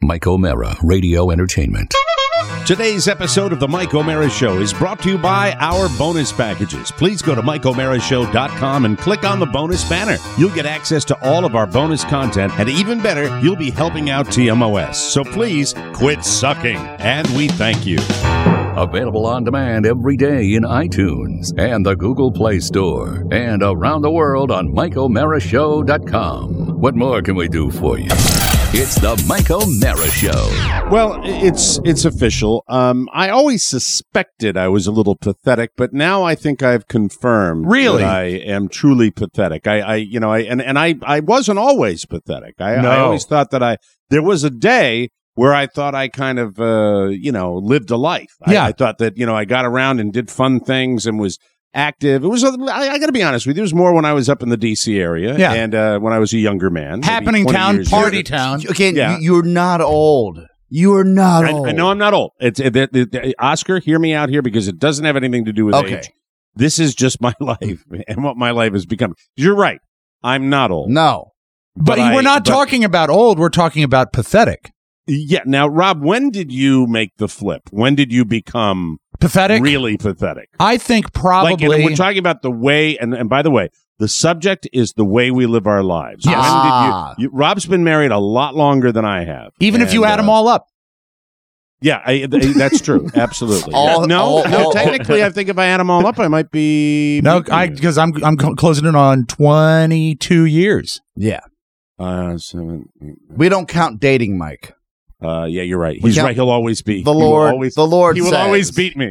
Mike O'Mara, Radio Entertainment. Today's episode of The Mike O'Mara Show is brought to you by our bonus packages. Please go to MikeO'MaraShow.com and click on the bonus banner. You'll get access to all of our bonus content, and even better, you'll be helping out TMOS. So please quit sucking, and we thank you. Available on demand every day in iTunes and the Google Play Store, and around the world on MikeO'MaraShow.com. What more can we do for you? It's the Mike O'Mara Show. Well, it's official. I always suspected I was a little pathetic, but now I think I've confirmed that I am truly pathetic. I wasn't always pathetic. I always thought that there was a day where I thought I kind of, lived a life. I thought that, I got around and did fun things and was active. It was, I got to be honest with you, it was more when I was up in the D.C. area and when I was a younger man. Happening town, party town. Again, you're not old. You are not old. I know I'm not old. Oscar, hear me out here because it doesn't have anything to do with age. This is just my life and what my life has become. You're right. I'm not old. No. But we're not talking about old. We're talking about pathetic. Yeah. Now, Rob, when did you make the flip? When did you become pathetic? Really pathetic? I think probably. We're talking about the way, and by the way, the subject is the way we live our lives. Yes. When did you Rob's been married a lot longer than I have. Even if you add them all up. Yeah, that's true. Absolutely. Technically, I think if I add them all up, I might be. No, because I'm closing in on 22 years. Yeah. 7. We don't count dating, Mike. Yeah, you're right. He's right. He'll always be. The Lord He will always beat me.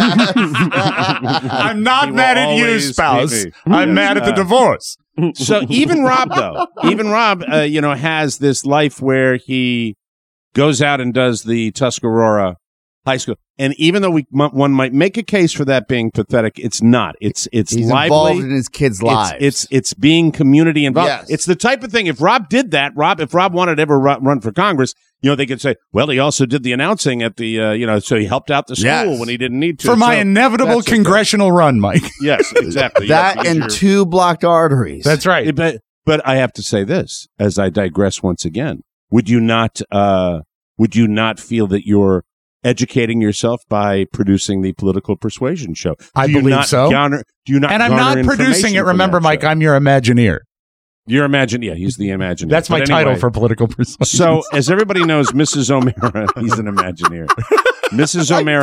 I'm not mad at you, spouse. I'm mad at the divorce. So even Rob, has this life where he goes out and does the Tuscarora High School. And even though one might make a case for that being pathetic, it's not. He's lively. Involved in his kids' lives. It's being community involved. Yes. It's the type of thing. If Rob did that, if Rob wanted to ever run for Congress, they could say, well, he also did the announcing at the, so he helped out the school when he didn't need to. For my inevitable congressional run, Mike. Yes, exactly. That and 2 blocked arteries. That's right. But I have to say this, as I digress once again. Would you not feel that you're educating yourself by producing the Political Persuasion Show? I believe so. Do you not? And I'm not producing it. Remember, Mike, I'm your Imagineer. You're Imagineer. He's the Imagineer. That's my title for Political Persuasion. So, as everybody knows, Mrs. O'Mara, he's an Imagineer. Mrs. O'Mara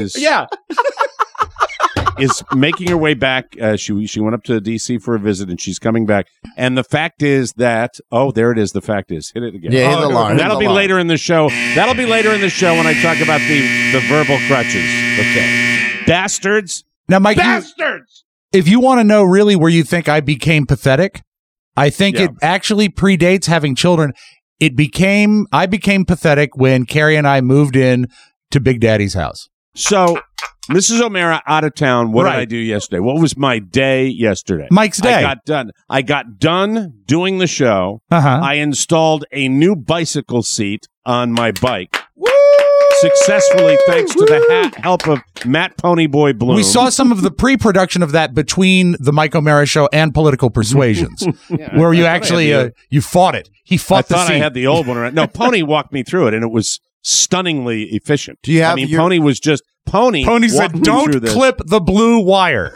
is making her way back. She went up to D.C. for a visit, and she's coming back. And the fact is that there it is. The fact is, hit it again. Yeah, hit the line. That'll be later in the show. That'll be later in the show when I talk about the verbal crutches. Okay, bastards. Now, Mike, bastards. If you want to know really where you think I became pathetic, I think it actually predates having children. I became pathetic when Carrie and I moved in to Big Daddy's house. So, Mrs. O'Mara out of town. What did I do yesterday? What was my day yesterday? Mike's day. I got done doing the show. I installed a new bicycle seat on my bike. Successfully, thanks to the help of Matt Ponyboy Bloom. We saw some of the pre-production of that between the Mike O'Mara Show and Political Persuasions, where you actually you fought it. He fought the seat. I thought I had the old one around. No, Pony walked me through it, and it was stunningly efficient. Do you have Pony was just Pony said, "Don't clip the blue wire."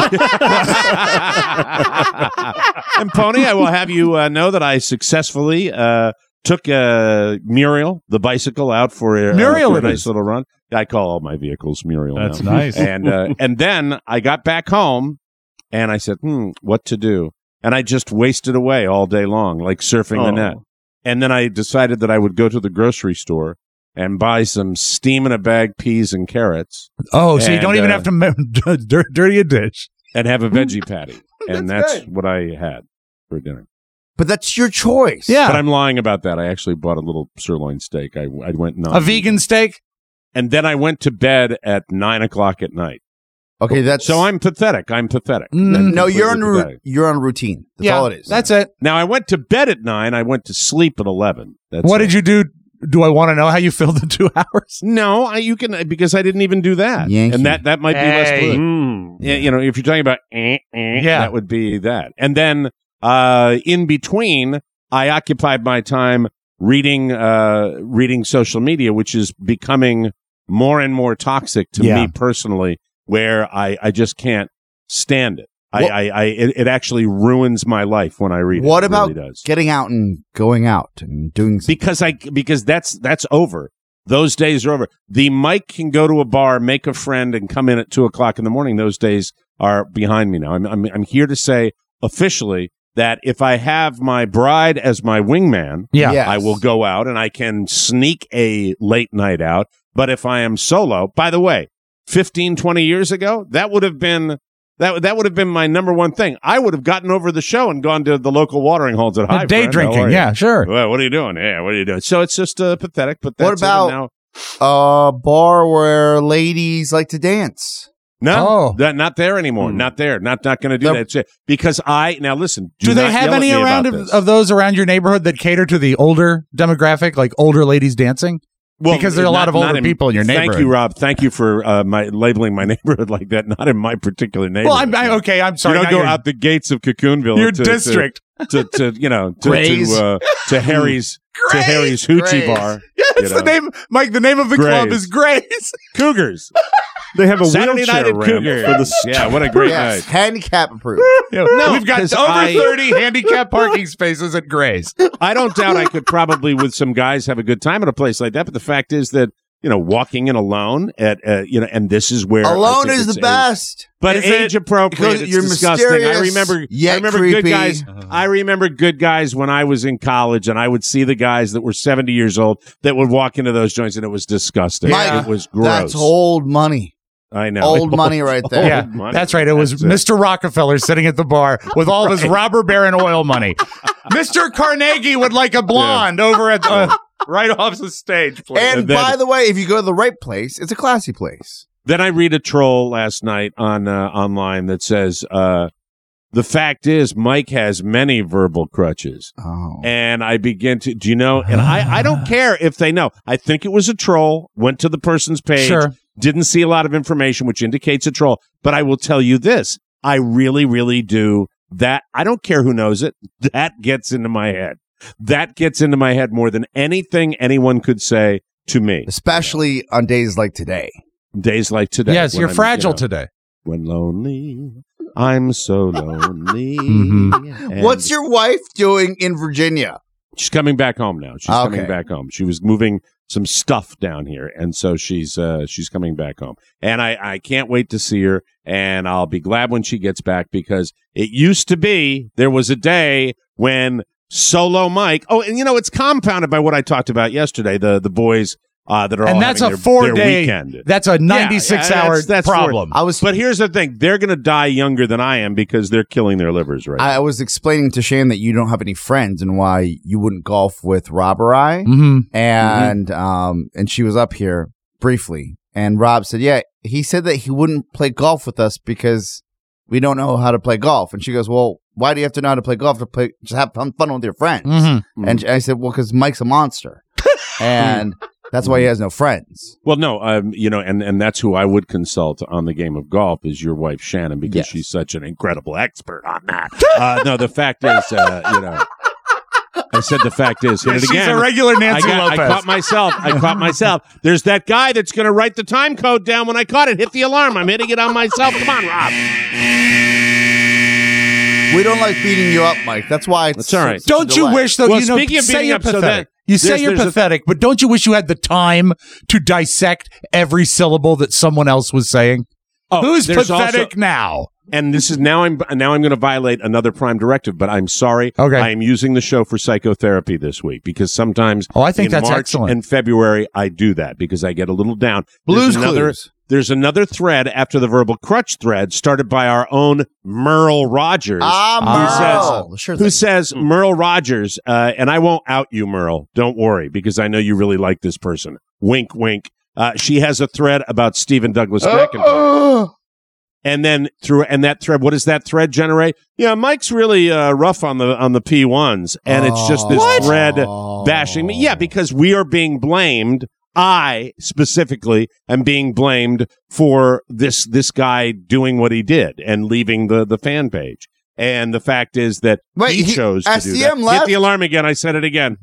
And Pony, I will have you know that I successfully took Muriel, the bicycle, out for a nice little run. I call all my vehicles Muriel. That's now. nice. And then I got back home, and I said, what to do? And I just wasted away all day long, like surfing the net. And then I decided that I would go to the grocery store and buy some steam-in-a-bag peas and carrots. Oh, so you don't even have to dirty a dish. And have a veggie patty. And that's what I had for dinner. But that's your choice. Yeah. But I'm lying about that. I actually bought a little sirloin steak. I went a vegan steak? And then I went to bed at 9 o'clock at night. Okay, that's so I'm pathetic. No, you're on routine. That's all it is. That's it. Now I went to bed at 9. I went to sleep at 11. What did you do? Do I want to know how you filled the 2 hours? No, you can, because I didn't even do that. Yankee. And that might be less good. Yeah, if you're talking about that would be that. And then in between, I occupied my time reading social media, which is becoming more and more toxic to me personally, where I just can't stand it. It actually ruins my life when I read it. What about really getting out and going out and doing something? Because that's over. Those days are over. The Mike can go to a bar, make a friend, and come in at 2:00 in the morning. Those days are behind me now. I'm here to say officially that if I have my bride as my wingman, I will go out and I can sneak a late night out. But if I am solo, by the way, 15, 20 years ago, that would have been my number one thing. I would have gotten over the show and gone to the local watering holes at High. Day drinking, yeah, sure. Well, what are you doing? Yeah, what are you doing? So it's just pathetic. But that's what about a bar where ladies like to dance? No, not there anymore. Not there. Not going to do that. Because now listen. Do they have any around of those around your neighborhood that cater to the older demographic, like older ladies dancing? Well, because there are a lot of older people in your neighborhood. Thank you, Rob. Thank you for labeling my neighborhood like that. Not in my particular neighborhood. Well, I'm sorry. You don't go out the gates of Cocoonville. Your district. To Harry's Hoochie Bar. Yeah, that's the name, Mike. The name of the club is Grays Cougars. They have a Saturday wheelchair night at ramp Cougars. for the yeah, what a great night. Handicap approved. No, we've got over 30 handicap parking spaces at Grays. I don't doubt I could probably, with some guys, have a good time at a place like that. But the fact is that, walking in alone at, and this is where alone is the best. But age appropriate. It's you're disgusting. I remember creepy. good guys. I remember good guys when I was in college, and I would see the guys that were 70 years old that would walk into those joints, and it was disgusting. Mike, it was gross. That's old money. I know. Old money right there. Yeah, money. That's right. It was Mr. Rockefeller sitting at the bar with all of his robber baron oil money. Mr. Carnegie would like a blonde over at right off the stage. Please. And by the way, if you go to the right place, it's a classy place. Then I read a troll last night on online that says, the fact is Mike has many verbal crutches. Oh. And I begin to, do you know? And I don't care if they know. I think it was a troll, went to the person's page. Sure. Didn't see a lot of information, which indicates a troll. But I will tell you this. I really, really do that. I don't care who knows it. That gets into my head. That gets into my head more than anything anyone could say to me. Especially on days like today. Days like today. Yes, you're fragile today. When lonely, I'm so lonely. Mm-hmm. What's your wife doing in Virginia? She's coming back home now. She's coming back home. She was moving some stuff down here, and so she's coming back home. And I can't wait to see her, and I'll be glad when she gets back, because it used to be, there was a day when Solo Mike, and it's compounded by what I talked about yesterday, the boys that are all that's having a 4-day weekend. That's a 96-hour that's problem. But here's the thing: they're going to die younger than I am because they're killing their livers right now. I was explaining to Shane that you don't have any friends and why you wouldn't golf with Rob or I, and she was up here briefly, and Rob said, "Yeah, he said that he wouldn't play golf with us because we don't know how to play golf," and she goes, "Well, why do you have to know how to play golf just have fun with your friends?" And I said, "Well, because Mike's a monster, and." That's why he has no friends. Well, no, and that's who I would consult on the game of golf is your wife, Shannon, because she's such an incredible expert on that. No, the fact is, I said the fact is, hit it again. She's a regular Nancy Lopez. I caught myself. There's that guy that's going to write the time code down when I caught it. Hit the alarm. I'm hitting it on myself. Come on, Rob. We don't like beating you up, Mike. That's why it's all right. Don't you wish, though, speaking of beating you're up, pathetic. You say you're pathetic, but don't you wish you had the time to dissect every syllable that someone else was saying? Who's pathetic now? And this is now I'm going to violate another Prime directive, but I'm sorry. Okay. I am using the show for psychotherapy this week because sometimes I think that's March excellent. and February I do that because I get a little down. Blues Clues. There's another thread after the verbal crutch thread started by our own Merle Rogers. Who says Merle Rogers, and I won't out you, Merle. Don't worry, because I know you really like this person. Wink, wink. She has a thread about Stephen Douglas McIntyre. And then that thread, what does that thread generate? Yeah, Mike's really rough on the P1s, and it's just this thread bashing me. Yeah, because we are being blamed. I specifically am being blamed for this guy doing what he did and leaving the fan page. And the fact is that he chose to do that. left? Hit the alarm again. I said it again.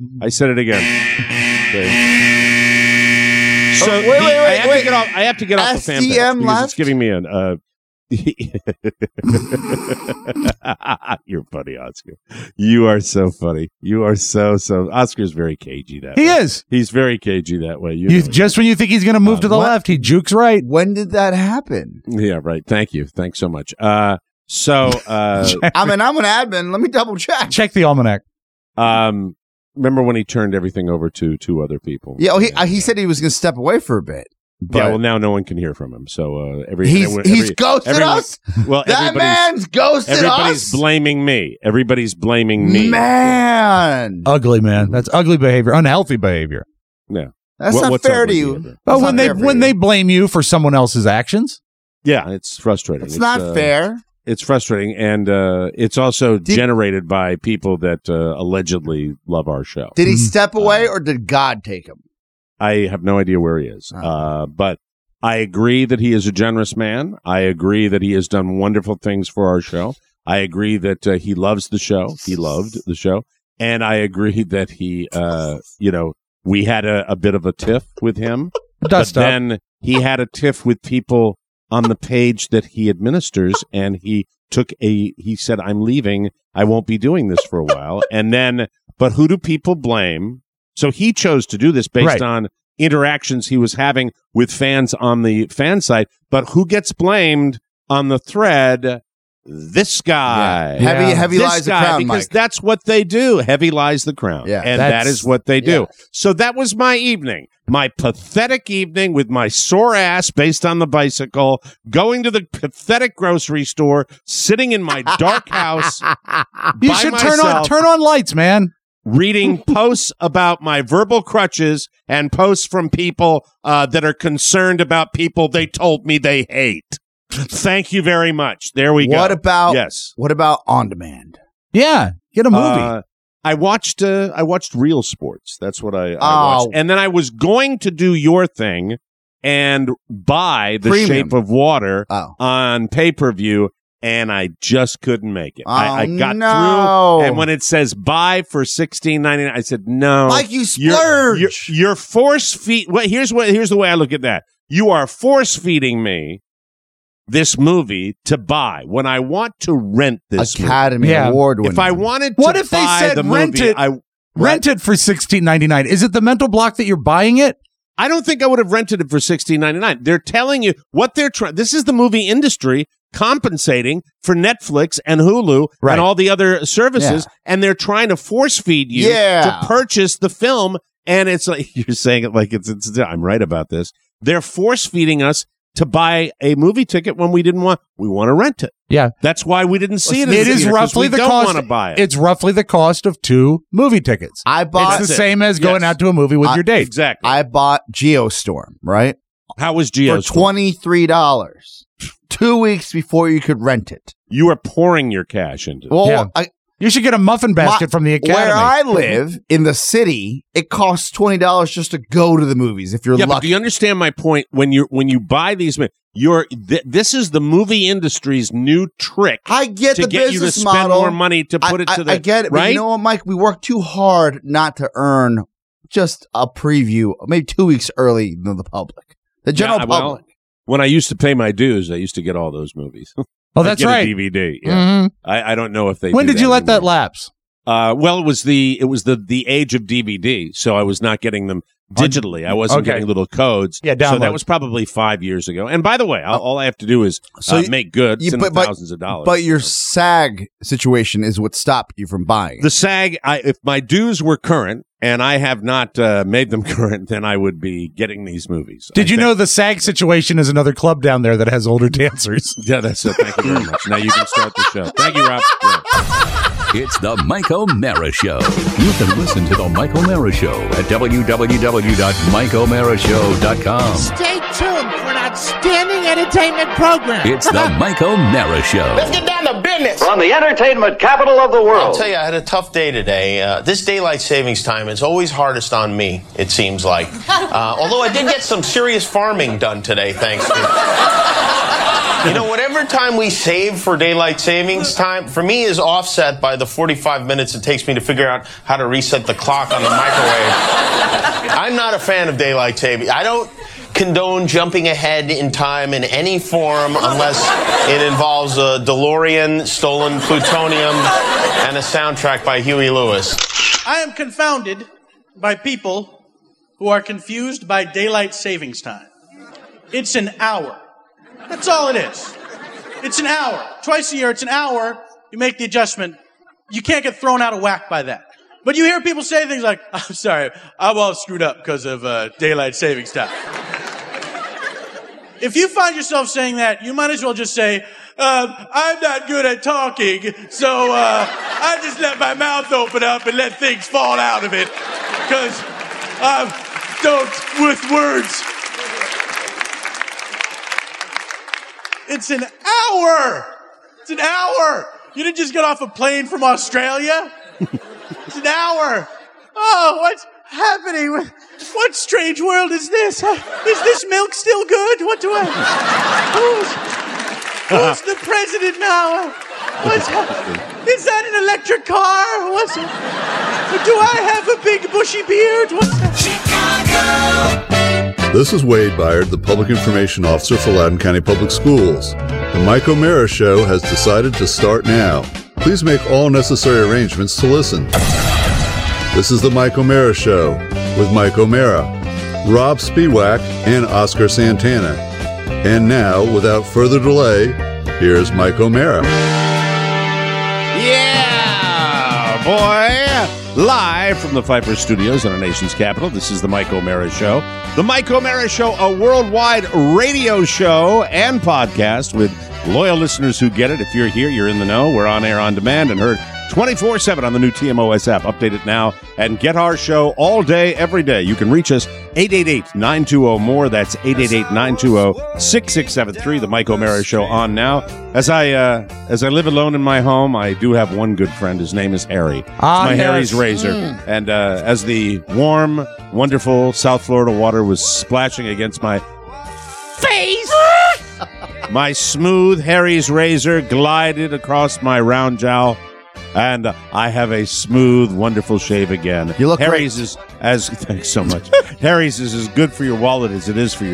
Okay. So I have to get off the fan because left? it's giving me an. You're funny, Oscar. You are so funny. You are so. Oscar's very cagey that way. He is. He's very cagey that way. Just when you think he's going to move to the left, he jukes right. When did that happen? Yeah, right. Thank you. Thanks so much. I'm an admin. Let me double check. Check the almanac. Remember when he turned everything over to two other people? Yeah, he said he was going to step away for a bit. Yeah, well, now no one can hear from him. So he's ghosted us. Well, that man's ghosted everybody's blaming me. Everybody's blaming me. Man, ugly man. That's ugly behavior. Unhealthy behavior. Yeah, that's not fair to you. Behavior? But when they blame you for someone else's actions, yeah, it's frustrating. It's not fair. It's frustrating, and it's also generated by people that allegedly love our show. Did he step away, or did God take him? I have no idea where he is, but I agree that he is a generous man. I agree that he has done wonderful things for our show. I agree that he loves the show. He loved the show, and I agree that he, we had a bit of a tiff with him. Then he had a tiff with people on the page that he administers, and he said, "I'm leaving. I won't be doing this for a while." And then, but who do people blame? So he chose to do this based on interactions he was having with fans on the fan site. But who gets blamed on the thread? This guy. Yeah. Heavy lies the crown, because Mike. that's what they do. Heavy lies the crown. Yeah, and that is what they do. Yeah. So that was my evening. My pathetic evening with my sore ass based on the bicycle, going to the pathetic grocery store, sitting in my dark house. You should turn on lights, man. Reading posts about my verbal crutches and posts from people that are concerned about people they told me they hate. Thank you very much. There we go. What about On Demand? Yeah, get a movie. I watched Real Sports. That's what I watched. And then I was going to do your thing and buy The Shape of Water on pay-per-view. And I just couldn't make it. I got through, and when it says buy for $16.99, I said no. Mike, you splurge. You're force feed. Well, here's the way I look at that. You are force feeding me this movie to buy when I want to rent this Academy Award winner. If I wanted to, what if they said rent it for $16.99? Is it the mental block that you're buying it? I don't think I would have rented it for $16.99. They're telling you what they're trying. This is the movie industry compensating for Netflix and Hulu and all the other services, and they're trying to force feed you to purchase the film. And it's like you're saying it like it's. I'm right about this. They're force feeding us to buy a movie ticket when we didn't want. We want to rent it. Yeah, that's why we didn't see it. It is roughly the cost. Want to buy it. It's roughly the cost of 2 movie tickets. It's the same as going out to a movie with your date. Exactly. I bought Geostorm. Right. How was Geostorm? For $23. 2 weeks before you could rent it. You are pouring your cash into it. Well, you should get a muffin basket from the Academy. Where I live in the city, it costs $20 just to go to the movies if you're lucky. But do you understand my point? When you buy these, this is the movie industry's new trick. I get to the get business you to spend model. More money to put it to the. I get it, right? But you know what, Mike? We work too hard not to earn just a preview, maybe 2 weeks early than the public, the general public. Well, when I used to pay my dues, I used to get all those movies. Oh, that's right. A DVD. Yeah. Mm-hmm. I don't know if they. When did you let that lapse? Well, it was the age of DVD, so I was not getting them digitally. I wasn't getting little codes. Yeah, download. So that was probably 5 years ago. And by the way, all I have to do is make good thousands of dollars. But your SAG situation is what stopped you from buying. The SAG, if my dues were current and I have not made them current, then I would be getting these movies. Did you know the SAG situation is another club down there that has older dancers? Yeah, that's it. Thank you very much. Now you can start the show. Thank you, Rob. Yeah. It's the Mike O'Mara Show. You can listen to the Mike O'Mara Show at www.mikeomarashow.com. Stay tuned for an outstanding entertainment program. It's the Mike O'Mara Show. Let's get down to business. From the entertainment capital of the world. I'll tell you, I had a tough day today. This daylight savings time is always hardest on me, it seems like. Although I did get some serious farming done today, thanks to... You know, whatever time we save for daylight savings time, for me, is offset by the 45 minutes it takes me to figure out how to reset the clock on the microwave. I'm not a fan of daylight saving. I don't condone jumping ahead in time in any form unless it involves a DeLorean, stolen plutonium, and a soundtrack by Huey Lewis. I am confounded by people who are confused by daylight savings time. It's an hour. That's all it is. It's an hour. Twice a year, it's an hour. You make the adjustment. You can't get thrown out of whack by that. But you hear people say things like, I'm sorry, I'm all screwed up because of daylight savings time. If you find yourself saying that, you might as well just say, I'm not good at talking, so I just let my mouth open up and let things fall out of it. Because I don't with words. It's an hour. It's an hour. You didn't just get off a plane from Australia. It's an hour. Oh, what's happening? What strange world is this? Is this milk still good? What do I... Who's the president now? What's happening? Is that an electric car? What's it? Do I have a big bushy beard? What's that? Chicago. This is Wade Byard, the Public Information Officer for Loudoun County Public Schools. The Mike O'Mara Show has decided to start now. Please make all necessary arrangements to listen. This is the Mike O'Mara Show with Mike O'Mara, Rob Spiewak, and Oscar Santana. And now, without further delay, here's Mike O'Mara. Yeah, boy! Live from the Pfeiffer Studios in our nation's capital, this is the Mike O'Mara Show. The Mike O'Mara Show, a worldwide radio show and podcast with loyal listeners who get it. If you're here, you're in the know. We're on air on demand and heard 24/7 on the new TMOS app. Update it now and get our show all day, every day. You can reach us 888-920-MORE. That's 888-920-6673. The Mike O'Mara Show on now. As I live alone in my home, I do have one good friend. His name is Harry. It's my Harry's razor. And as the warm, wonderful South Florida water was splashing against my face, my smooth Harry's razor glided across my round jowl. And I have a smooth, wonderful shave again. You look Harry's great. is as thanks so much. Harry's is as good for your wallet as it is for your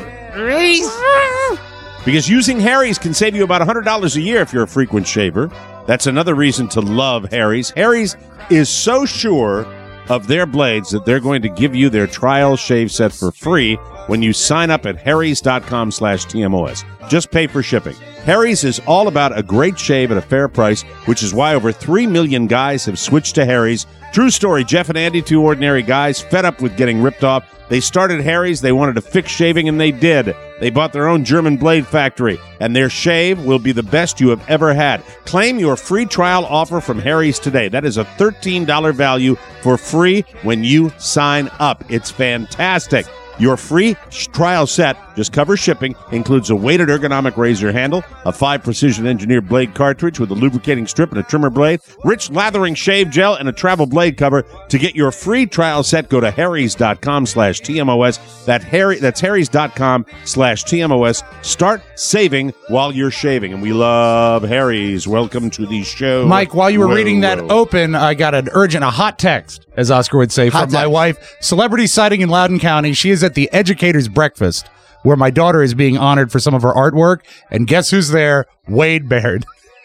because using Harry's can save you about $100 a year if you're a frequent shaver. That's another reason to love Harry's. Harry's is so sure of their blades that they're going to give you their trial shave set for free when you sign up at harrys.com/TMOS. Just pay for shipping. Harry's is all about a great shave at a fair price, which is why over 3 million guys have switched to Harry's. True story, Jeff and Andy, two ordinary guys, fed up with getting ripped off. They started Harry's, they wanted to fix shaving, and they did. They bought their own German blade factory, and their shave will be the best you have ever had. Claim your free trial offer from Harry's today. That is a $13 value for free when you sign up. It's fantastic. Your free trial set, just covers shipping, includes a weighted ergonomic razor handle, a 5 precision-engineered blade cartridge with a lubricating strip and a trimmer blade, rich lathering shave gel, and a travel blade cover. To get your free trial set, go to harrys.com/TMOS. That's harrys.com/TMOS. Start saving while you're shaving. And we love Harry's. Welcome to the show. Mike, while you were reading that open, I got a hot text, as Oscar would say, from my wife. Celebrity sighting in Loudoun County. She is at the Educators Breakfast, where my daughter is being honored for some of her artwork. And guess who's there? Wade Baird.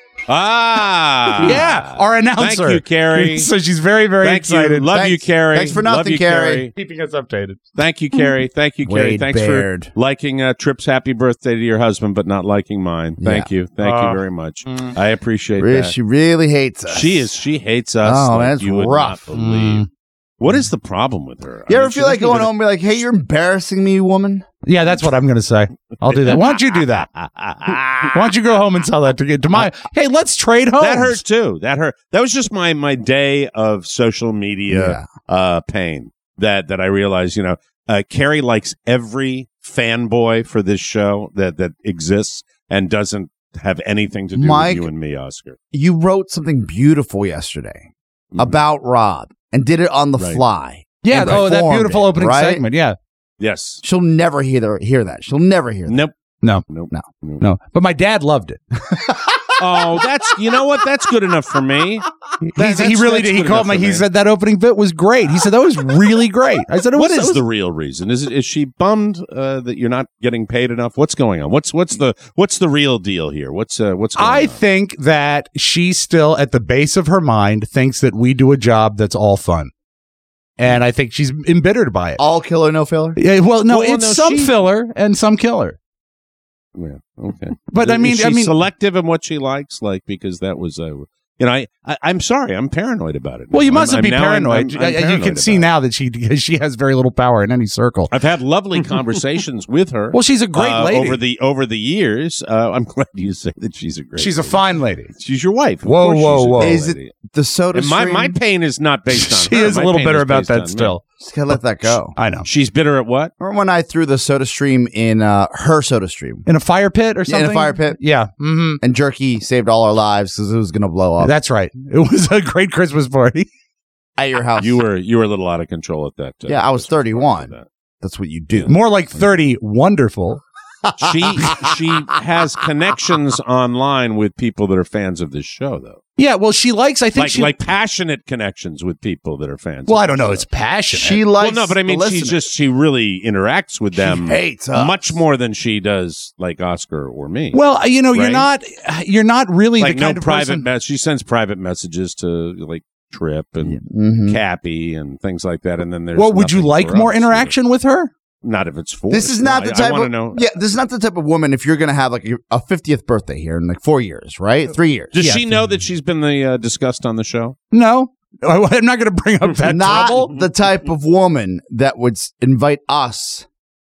Ah. Yeah, our announcer. Thank you, Carrie. So she's very, very excited. Love you, Carrie. Thanks for nothing, Love you, Carrie. Keeping us updated. Thank you, Carrie. Thank you, Carrie. Wade Thanks Baird. for liking Tripp's happy birthday to your husband, but not liking mine. Thank you. Thank you very much. I appreciate that. She really hates us. She hates us. Oh, like that's you would rough. not believe. What is the problem with her? You ever feel like going home and be like, hey, you're embarrassing me, woman? Yeah, that's what I'm going to say. I'll do that. Why don't you do that? Why don't you go home and tell that to my, hey, let's trade homes. That hurt too. That hurt. That was just my day of social media pain that I realized, Carrie likes every fanboy for this show that exists and doesn't have anything to do with you and me, Oscar. You wrote something beautiful yesterday about Rob and did it on the fly. Yeah, that beautiful opening segment, yeah. Yes. She'll never hear that. She'll never hear that. Nope. No. Nope. No. But my dad loved it. Oh, you know what? That's good enough for me. He really did. He called me. He said that opening bit was great. He said that was really great. I said, what is the real reason? Is she bummed that you're not getting paid enough? What's going on? What's the real deal here? What's going on? I think that she still, at the base of her mind, thinks that we do a job that's all fun. And I think she's embittered by it. All killer, no filler? Yeah, it's some filler and some killer. Yeah. Okay. But is she selective in what she likes? Like, because that was, I'm sorry, I'm paranoid about it. Well, you mustn't be paranoid. I'm you can see now that she has very little power in any circle. I've had lovely conversations with her. Well, she's a great lady. Over the years. I'm glad you say that she's a great. She's lady. a fine lady. She's your wife. Whoa! Is it the soda stream? My pain is not based on she her. is a little bitter about that still. Just gotta let that go. I know. She's bitter at what? Remember when I threw the soda stream in her soda stream? In a fire pit or something? Yeah, in a fire pit. Yeah. Mm-hmm. And Jerky saved all our lives because it was going to blow up. That's right. It was a great Christmas party. At your house. You were a little out of control at that. Yeah, I was 31. That's what you do. More like 30. Wonderful. She has connections online with people that are fans of this show, though. Yeah, well, she likes. I think like passionate connections with people that are fans. Well, I don't know. It's passionate. She likes. Well, no, but I mean, she really interacts with them. She hates us. Much more than she does like Oscar or me. Well, right? you're not really like the kind of private. person. She sends private messages to like Trip and Cappy and things like that, and then there's. Well, would you like more interaction with her? Not if it's forced. This is not the type of know. Yeah, this is not the type of woman. If you're going to have like a 50th birthday here in like 4 years, right? 3 years. Does she know that she's been discussed on the show? No, I'm not going to bring up that not trouble. The type of woman that would invite us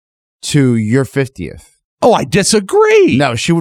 to your 50th. Oh, I disagree. No, she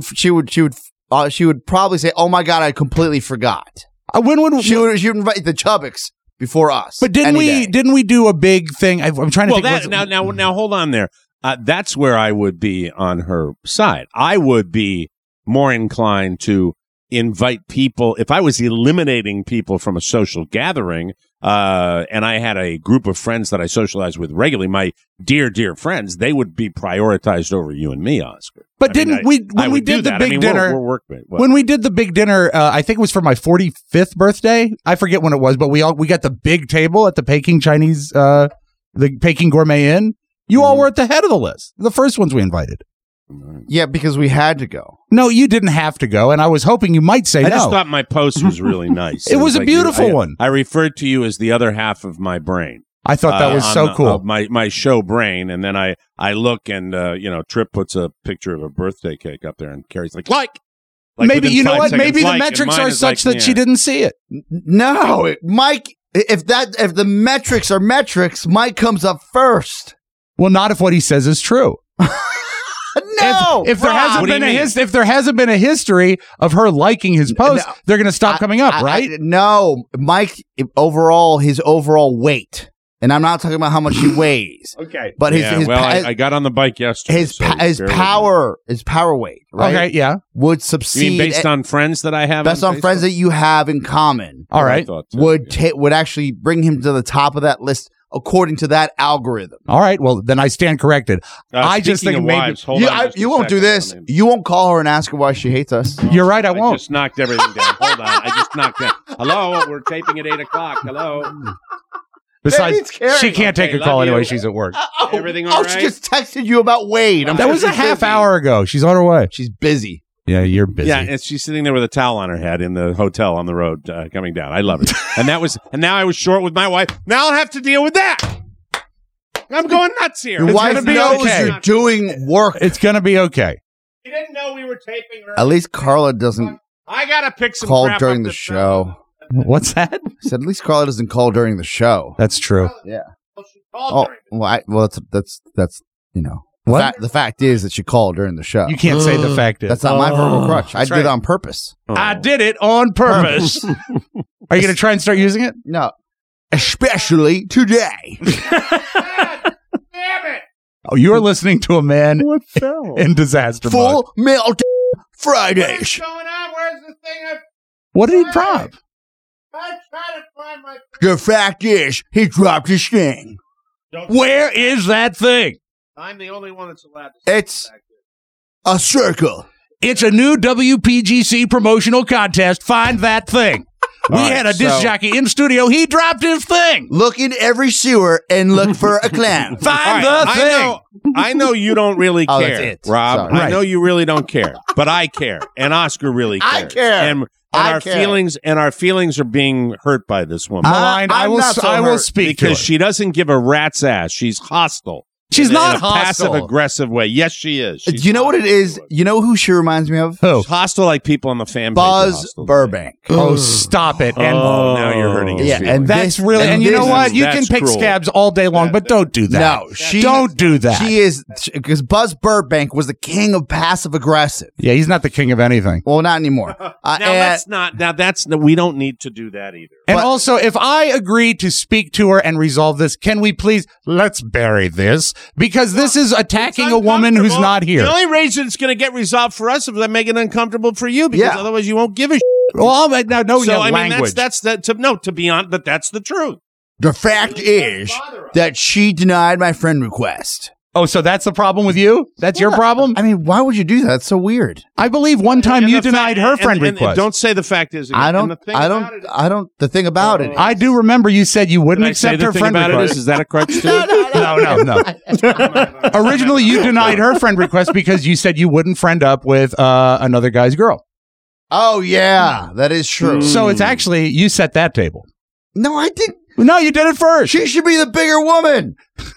would probably say, "Oh my God, I completely forgot." She would invite the Chubbicks before us. But didn't we do a big thing? I'm trying to think. Now hold on there. That's where I would be on her side. I would be more inclined to invite people if I was eliminating people from a social gathering. And I had a group of friends that I socialize with regularly, my dear friends, they would be prioritized over you and me, Oscar. But when we did the big dinner, when we did the big dinner, I think it was for my 45th birthday. I forget when it was, but we got the big table at the Peking Chinese, the Peking Gourmet Inn. You all were at the head of the list, the first ones we invited. Yeah, because we had to go. No, you didn't have to go, and I was hoping you might say no. I just thought my post was really nice. It was a beautiful one. I referred to you as the other half of my brain. I thought that was so cool. My show brain, and then I look and Trip puts a picture of a birthday cake up there, and Carrie's like maybe you know what? Maybe the metrics are such that she didn't see it. No, Mike. If the metrics are metrics, Mike comes up first. Well, not if what he says is true. No, if there hasn't been a history of her liking his post, they're going to stop coming up, right? No, Mike. His overall weight, and I'm not talking about how much he weighs. Okay, but I got on the bike yesterday. His power weight, right? Okay, yeah, would succeed. You mean based on friends that I have? Based on friends that you have in common. All right, would actually bring him to the top of that list. According to that algorithm. All right. Well, then I stand corrected. I just think maybe you won't do this. You won't call her and ask her why she hates us. You're right. I won't. I just knocked everything down. Hold on. I just knocked down. Hello. We're taping at 8:00. Hello. Besides, she can't take a call anyway. She's at work. Everything all right? She just texted you about Wade. That was a half hour ago. She's on her way. She's busy. Yeah, you're busy. Yeah, and she's sitting there with a towel on her head in the hotel on the road coming down. I love it. And now I was short with my wife. Now I'll have to deal with that. I'm going nuts here. Your wife knows you're doing work. It's going to be okay. She didn't know we were taping her. At least Carla doesn't I gotta pick some call crap during up the show. What's that? I said, at least Carla doesn't call during the show. That's true. Yeah. Well, that's you know. What? The fact is that she called during the show. You can't say the fact is. That's not my verbal crutch. I did it on purpose. I did it on purpose. Are you going to try and start using it? No. Especially today. Damn it! Oh, you are listening to a man in disaster mode. Full Meltdown Fridays. What's going on? Where's the thing? What did he drop? I try to find my... The fact is, he dropped his thing. Where is that thing? I'm the only one that's allowed to It's A circle. It's a new WPGC promotional contest. Find that thing. We had a disc jockey in studio. He dropped his thing. Look in every sewer and look for a clown. Find the thing. I know you don't really care, that's it. Rob. Sorry. I know you really don't care, but I care, and Oscar really cares. I care. And our feelings are being hurt by this woman. Maligned. I will speak to her. because she doesn't give a rat's ass. She's hostile. She's not in a hostile. passive-aggressive way. Yes, she is. Do you know what it is? You know who she reminds me of? Who? She's hostile like people on the fan page. Buzz Burbank. Oh, stop it. And now you're hurting his Yeah, feelings. and that's this- really, and you know what? You can that's pick cruel. scabs all day long, but don't do that. No, she don't do that. She is because Buzz Burbank was the king of passive aggressive. Yeah, he's not the king of anything. Well, not anymore. We don't need to do that either. And But- also, if I agree to speak to her and resolve this, can we please, let's bury this? Because this is attacking a woman who's not here. The only reason it's going to get resolved for us is if I make it uncomfortable for you, because Yeah. otherwise you won't give a shit. Well, now, no, So, I mean, language. to be honest, but that's the truth. The fact is that she denied my friend request. Oh, so that's the problem with you? That's your problem? I mean, why would you do that? That's so weird. I believe one time And you the denied her friend and request. don't say the fact is. Again. I And don't. the thing I about don't. it- I don't. The thing about it. I do remember you said you wouldn't Did I say accept the her thing friend about request. Is that a crutch too? No. Originally, you denied her friend request because you said you wouldn't friend up with another guy's girl. Oh yeah, that is true. So it's actually, you set that table. No, I didn't. No, you did it first. She should be the bigger woman.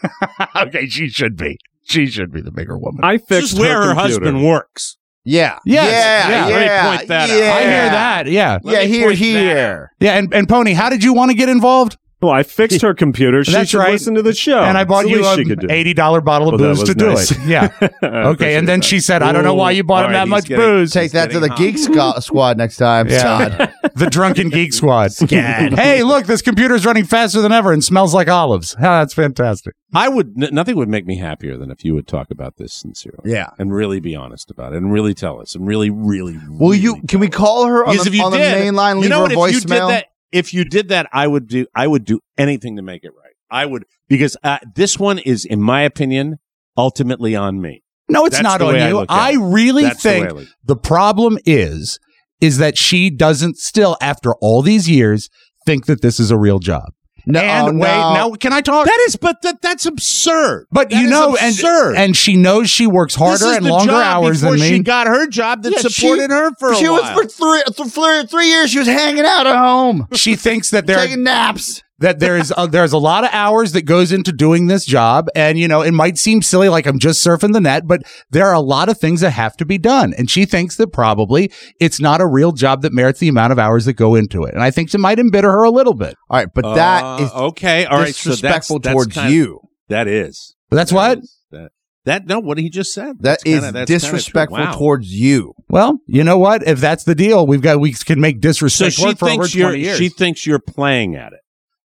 Okay, she should be. She should be the bigger woman. I This fixed is where her computer. husband works. Yeah. Yes, Yeah. yeah. Yeah. Let me point that out. yeah. I hear that. Yeah. Let me Yeah. point that Here. Yeah. And Pony, how did you want to get involved? Well, I fixed her computer. She That's should right. listen to the show. And I bought It's the you least an she could do. $80 bottle of Well, that booze was to do nice. it. Yeah. I Okay. And appreciate then that. she said, I don't know why you bought him All right, that much he's getting- booze. Take that to the getting Geek Squad next time, Todd. Yeah. The Drunken Geek Squad. Hey, look, this computer's running faster than ever and smells like olives. Ah, that's fantastic. Nothing would make me happier than if you would talk about this sincerely. Yeah. And really be honest about it and really tell us and really. Will you? Can we call her on Because if the, you on the did, main line? you Leave know her what, a if you did voicemail. if you did that, I would do anything to make it right. I would, because this one is, in my opinion, ultimately on me. No, it's That's not the on way I you. look at I it. really That's the way I think look. the problem is that she doesn't still, after all these years, think that this is a real job. No, And wait, no. now can I talk? That's absurd. But That you is know, absurd. and she knows she works This harder is and the longer job hours before than me. she got her job that Yeah, supported her for a she while. was for 3 years. She was hanging out at home, She thinks that taking naps. that there's a lot of hours that goes into doing this job, and you know it might seem silly, like I'm just surfing the net, but there are a lot of things that have to be done, and she thinks that probably it's not a real job that merits the amount of hours that go into it, and I think it might embitter her a little bit. All right, but that is okay. All right, disrespectful so that's towards kind of- you. That is. But that's what. No, what he just said. That That's is kinda- that's kinda disrespectful true. Wow. towards you. Well, you know what? If that's the deal, we can make So disrespect she work for over thinks 20 years. she thinks you're playing at it.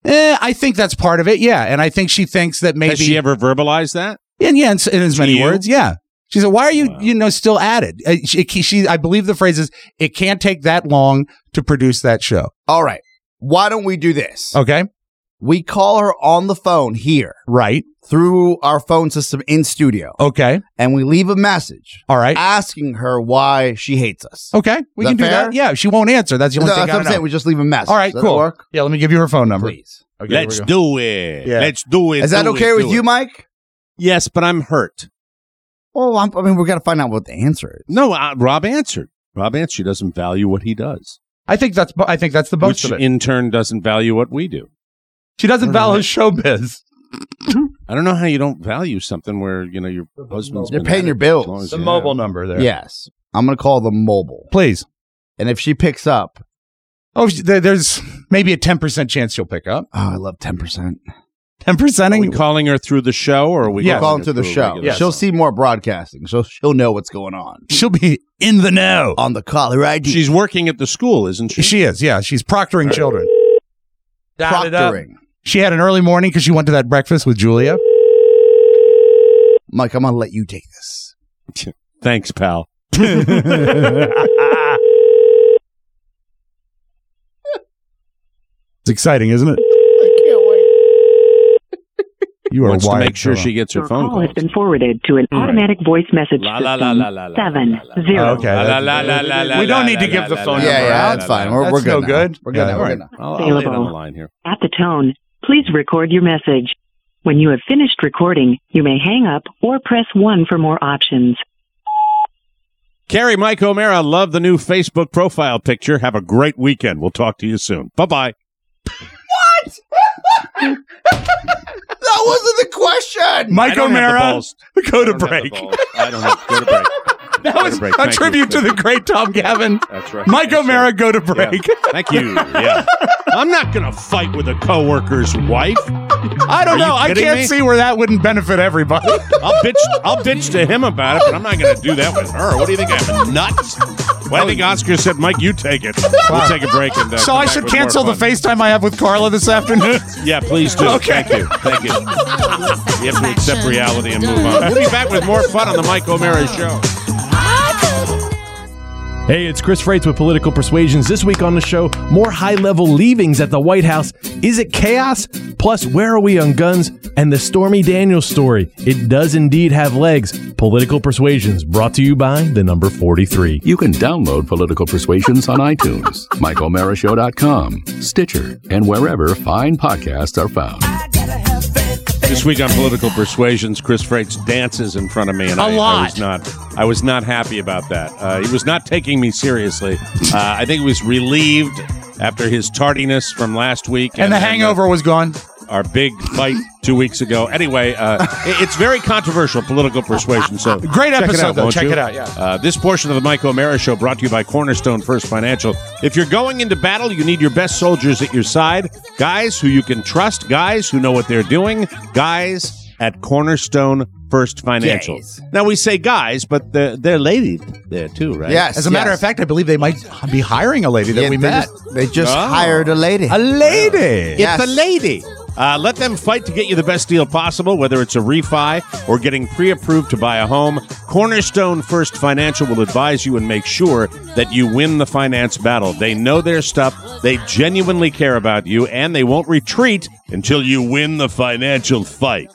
I think that's part of it, yeah. And I think she thinks that maybe Has she ever verbalized that? in as many you? words, yeah. She said, "Why are you, still at it?" She, I believe the phrase is, "It can't take that long to produce that show." All right, why don't we do this? Okay, We call her on the phone here right. through our phone system in studio, Okay, and we leave a message all right. asking her why she hates us. Okay, we Is can that do fair? that. Yeah, she won't answer. That's the only That's thing what I I'm know. saying. We just leave a message. All right, Does that cool. work? Yeah, let me give you her phone number. Please. Okay, Let's here we go. do it. Yeah. Let's do it. Is that do okay it, with do you, it. Mike? Yes, but I'm hurt. Well, I mean, we're gonna find out what the answer is. No, Rob answered. She doesn't value what he does, I think that's the most which of it. in turn doesn't value what we do. She doesn't value showbiz. I don't know how you don't value something where your husband's You're been paying at your it bills. as long as The you mobile have. number there. Yes, I'm gonna call the mobile, Please. and if she picks up, Oh, there's maybe a 10% chance she'll pick up. oh, I love 10%. 10%. Are we calling her through the show, or are we Yeah. Call calling into her the through a show. regular She'll phone? see more broadcasting, so she'll know what's going on She'll be in the know. on the caller ID. She's working at the school, isn't she? She is, yeah. She's proctoring children. Dialed it up. proctoring. She had an early morning because she went to that breakfast with Julia. Mike, I'm gonna let you take this. Thanks, pal. It's exciting, isn't it? I can't wait. You are wants to wired make sure for she gets her Your phone call calls. has been forwarded to an automatic voice message La, system. la, la, la, la, la, 70. Okay. We don't need to give the phone number Yeah, out. that's fine. We're That's good. no now. good. We're good. Yeah, now. We're right. good. Now. I'll lay it on the Available. line here. At the tone, please record your message. When you have finished recording, you may hang up or press 1 for more options. Carrie, Mike O'Mara, love the new Facebook profile picture. Have a great weekend. We'll talk to you soon. Bye-bye. That wasn't the question. Mike O'Mara, go to break. I don't have go to break. That was a tribute to the great Tom Gavin. That's right. Mike O'Mara, go to break. Yeah. Thank you. Yeah. I'm not going to fight with a coworker's wife. I don't Are you know. I kidding can't me? see where that wouldn't benefit everybody. I'll bitch to him about it, but I'm not going to do that with her. What do you think? I'm nuts? Why do you think Oscar said, Mike, you take it? We'll take a break. And So come I back should with more cancel the fun. FaceTime I have with Carla this afternoon? Yeah, please do. Okay. Thank you. Thank you. You have to accept reality and move on. We'll be back with more fun on the Mike O'Mara Show. Hey, it's Chris Freitz with Political Persuasions. This week on the show, more high-level leavings at the White House. Is it chaos? Plus, where are we on guns? And the Stormy Daniels story. It does indeed have legs. Political Persuasions, brought to you by the number 43. You can download Political Persuasions on iTunes, MikeO'MaraShow.com, Stitcher, and wherever fine podcasts are found. This week on Political Persuasions, Chris Freitz dances in front of me, and I was not happy about that. He was not taking me seriously. I think he was relieved after his tardiness from last week, And the hangover was gone. Our big fight 2 weeks ago. Anyway, it's very controversial, Political Persuasion. So Great check episode, it out, though. won't Check you? it out, yeah. This portion of the Mike O'Mara Show brought to you by Cornerstone First Financial. If you're going into battle, you need your best soldiers at your side. Guys who you can trust. Guys who know what they're doing. Guys at Cornerstone First Financial. Yes. Now, we say guys, but they're ladies there, too, right? Yes. As a matter of fact, I believe they might be hiring a lady that Yeah, we met. They just hired a lady. A lady. Yes. It's a lady. Let them fight to get you the best deal possible, whether it's a refi or getting pre-approved to buy a home. Cornerstone First Financial will advise you and make sure that you win the finance battle. They know their stuff. They genuinely care about you, and they won't retreat until you win the financial fight.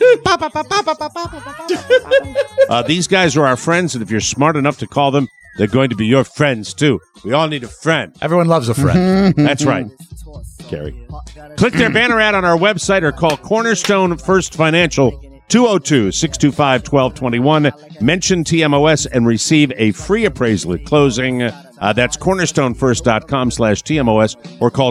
These guys are our friends, and if you're smart enough to call them, they're going to be your friends, too. We all need a friend. Everyone loves a friend. That's right. Gary. Click their banner ad on our website or call Cornerstone First Financial 202-625-1221. Mention TMOS and receive a free appraisal at closing. That's cornerstonefirst.com/TMOS or call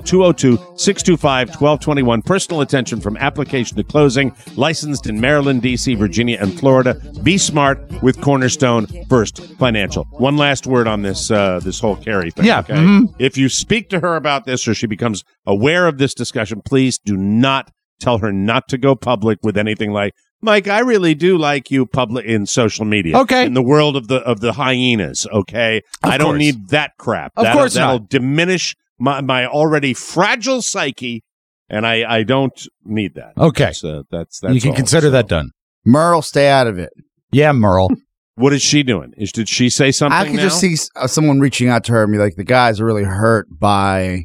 202-625-1221. Personal attention from application to closing. Licensed in Maryland, D.C., Virginia, and Florida. Be smart with Cornerstone First Financial. One last word on this this whole Carrie thing. Yeah. Okay? Mhm. If you speak to her about this or she becomes aware of this discussion, please do not tell her not to go public with anything like, Mike, I really do like you public in social media. Okay. In the world of the hyenas, okay? I don't need that crap. Of course not. That'll diminish my already fragile psyche, and I don't need that. Okay. That's You can all. consider that done. Merle, stay out of it. Yeah, Merle. What is she doing? Did she say something I can now? just see someone reaching out to her and be like, the guys are really hurt by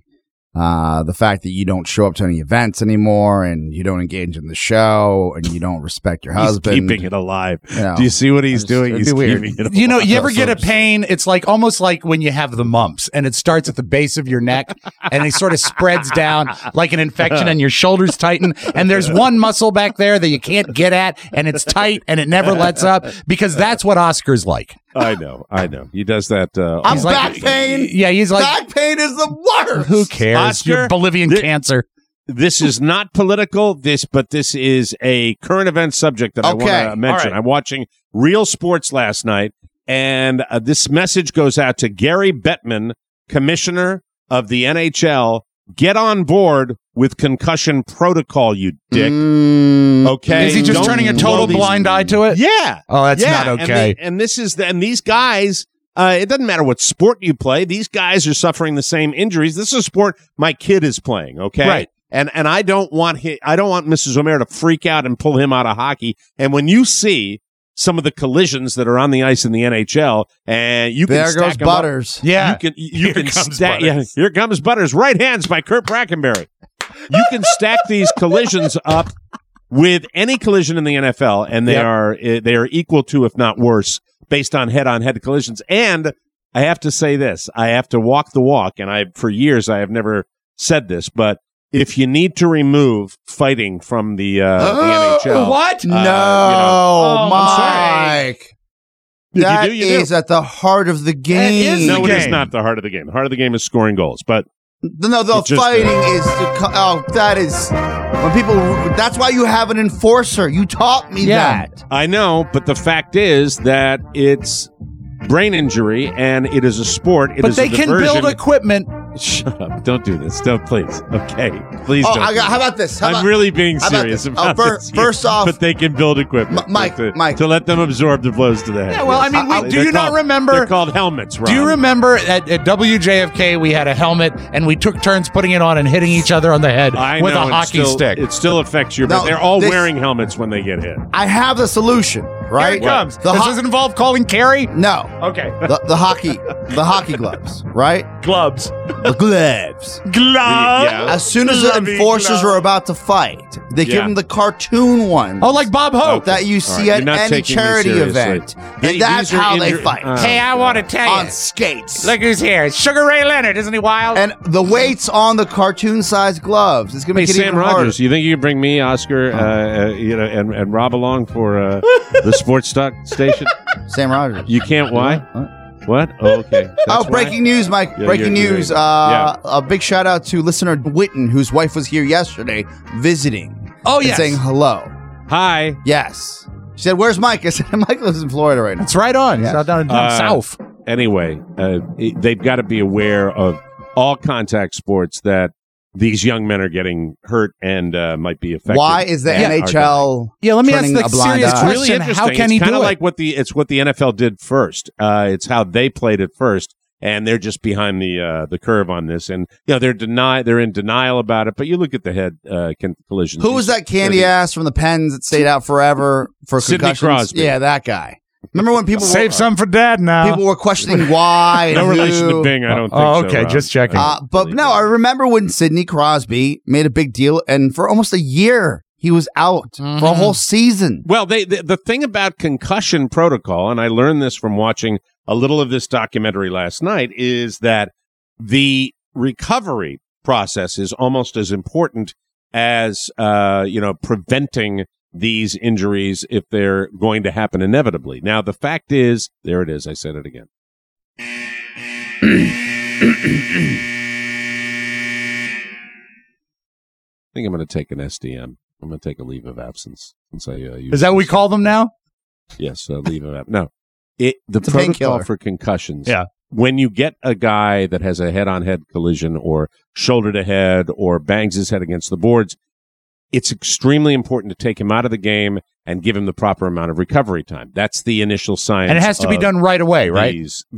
the fact that you don't show up to any events anymore and you don't engage in the show and you don't respect your husband. He's keeping it alive. You know, Do you see what he's doing? it'd He's be weird. keeping it alive. You know, you ever get a pain? It's like almost like when you have the mumps and it starts at the base of your neck and it sort of spreads down like an infection and your shoulders tighten. And there's one muscle back there that you can't get at and it's tight and it never lets up because that's what Oscar's like. I know. He does that. I'm he's back pain. Yeah, he's like, Back pain is the worst. who cares? Oscar, Your Bolivian cancer. This is not political, but this is a current event subject that I want to mention. All right. I'm watching Real Sports last night, and this message goes out to Gary Bettman, commissioner of the NHL. Get on board with concussion protocol, you dick. Okay, Is he just Don't turning a do total all these- blind eye to it? Yeah. Oh, that's Yeah, not okay. And this is and these guys. It doesn't matter what sport you play. These guys are suffering the same injuries. This is a sport my kid is playing. Okay, Right. And I don't want Mrs. O'Mara to freak out and pull him out of hockey. And when you see some of the collisions that are on the ice in the NHL, and you can There stack goes them up. Butters. Yeah. You can comes stack. Butters. Yeah, here comes Butters. Right hands by Kurt Brackenberry. You can stack these collisions up with any collision in the NFL, and they are equal to, if not worse, based on head-on-head collisions. And I have to say this: I have to walk the walk, and for years I have never said this, but if you need to remove fighting from the NHL, what? No, Mike. That you is at the heart of the game. No, it is not the heart of the game. The heart of the game is scoring goals. But no, the fighting is. That is when people. That's why you have an enforcer. You taught me that. I know, but the fact is that it's brain injury, and it is a sport. But they can build equipment. Shut up! Don't do this. Don't, please. Okay, please. Don't. How about this? I'm really being serious about this. First off, but they can build equipment, Mike, to let them absorb the blows to the head. Yeah, well, I mean, do you not remember? They're called helmets. Ron. Do you remember at WJFK we had a helmet and we took turns putting it on and hitting each other on the head with a hockey stick? It still affects you, but they're all wearing helmets when they get hit. I have the solution. Right? Here it comes. Does this involve calling Carrie? No. Okay. The hockey gloves, right? Gloves. The gloves. As soon as the enforcers are about to fight, they give them the cartoon ones. Oh, like Bob Hope. That you see at any charity event. And that's how they fight. Hey, I want to tell you. On skates. Look who's here. It's Sugar Ray Leonard. Isn't he wild? And the weight's on the cartoon-sized gloves. It's going to make it Sam even harder. Rogers, you think you can bring me, Oscar, and Rob along for the Sports Talk station? Sam Rogers. You can't. Why? What? Oh, okay. Breaking news, Mike. Yeah, breaking news. A big shout out to listener Witten, whose wife was here yesterday visiting. Oh, yes. Saying hello. Hi. Yes. She said, "Where's Mike?" I said, "Mike lives in Florida right now." It's right on. Yeah. It's down in south. Anyway, they've got to be aware of all contact sports that these young men are getting hurt and might be affected. Why is the NHL? Yeah, let me ask the serious question. Really interesting. How can he do it? It's kind of like what the NFL did first. It's how they played it first, and they're just behind the curve on this. And they're in denial about it. But you look at the head collisions. Who was that candy ass from the Pens that stayed out forever for Sidney concussions? Crosby. Yeah, that guy. Remember when people save some for Dad now? People were questioning why. No relation to Bing, I don't think. Oh, okay, so, just checking. But no, I remember when Sidney Crosby made a big deal, and for almost a year he was out for a whole season. Well, the thing about concussion protocol, and I learned this from watching a little of this documentary last night, is that the recovery process is almost as important as preventing these injuries if they're going to happen inevitably. Now, the fact is, there it is. I said it again. I think I'm going to take an SDM. I'm going to take a leave of absence. Since I is that what we call them now? Yes, leave of absence. No. The protocol for concussions. Yeah. When you get a guy that has a head-on-head collision or shoulder-to-head or bangs his head against the boards, it's extremely important to take him out of the game and give him the proper amount of recovery time. That's the initial science. And it has to be done right away, right?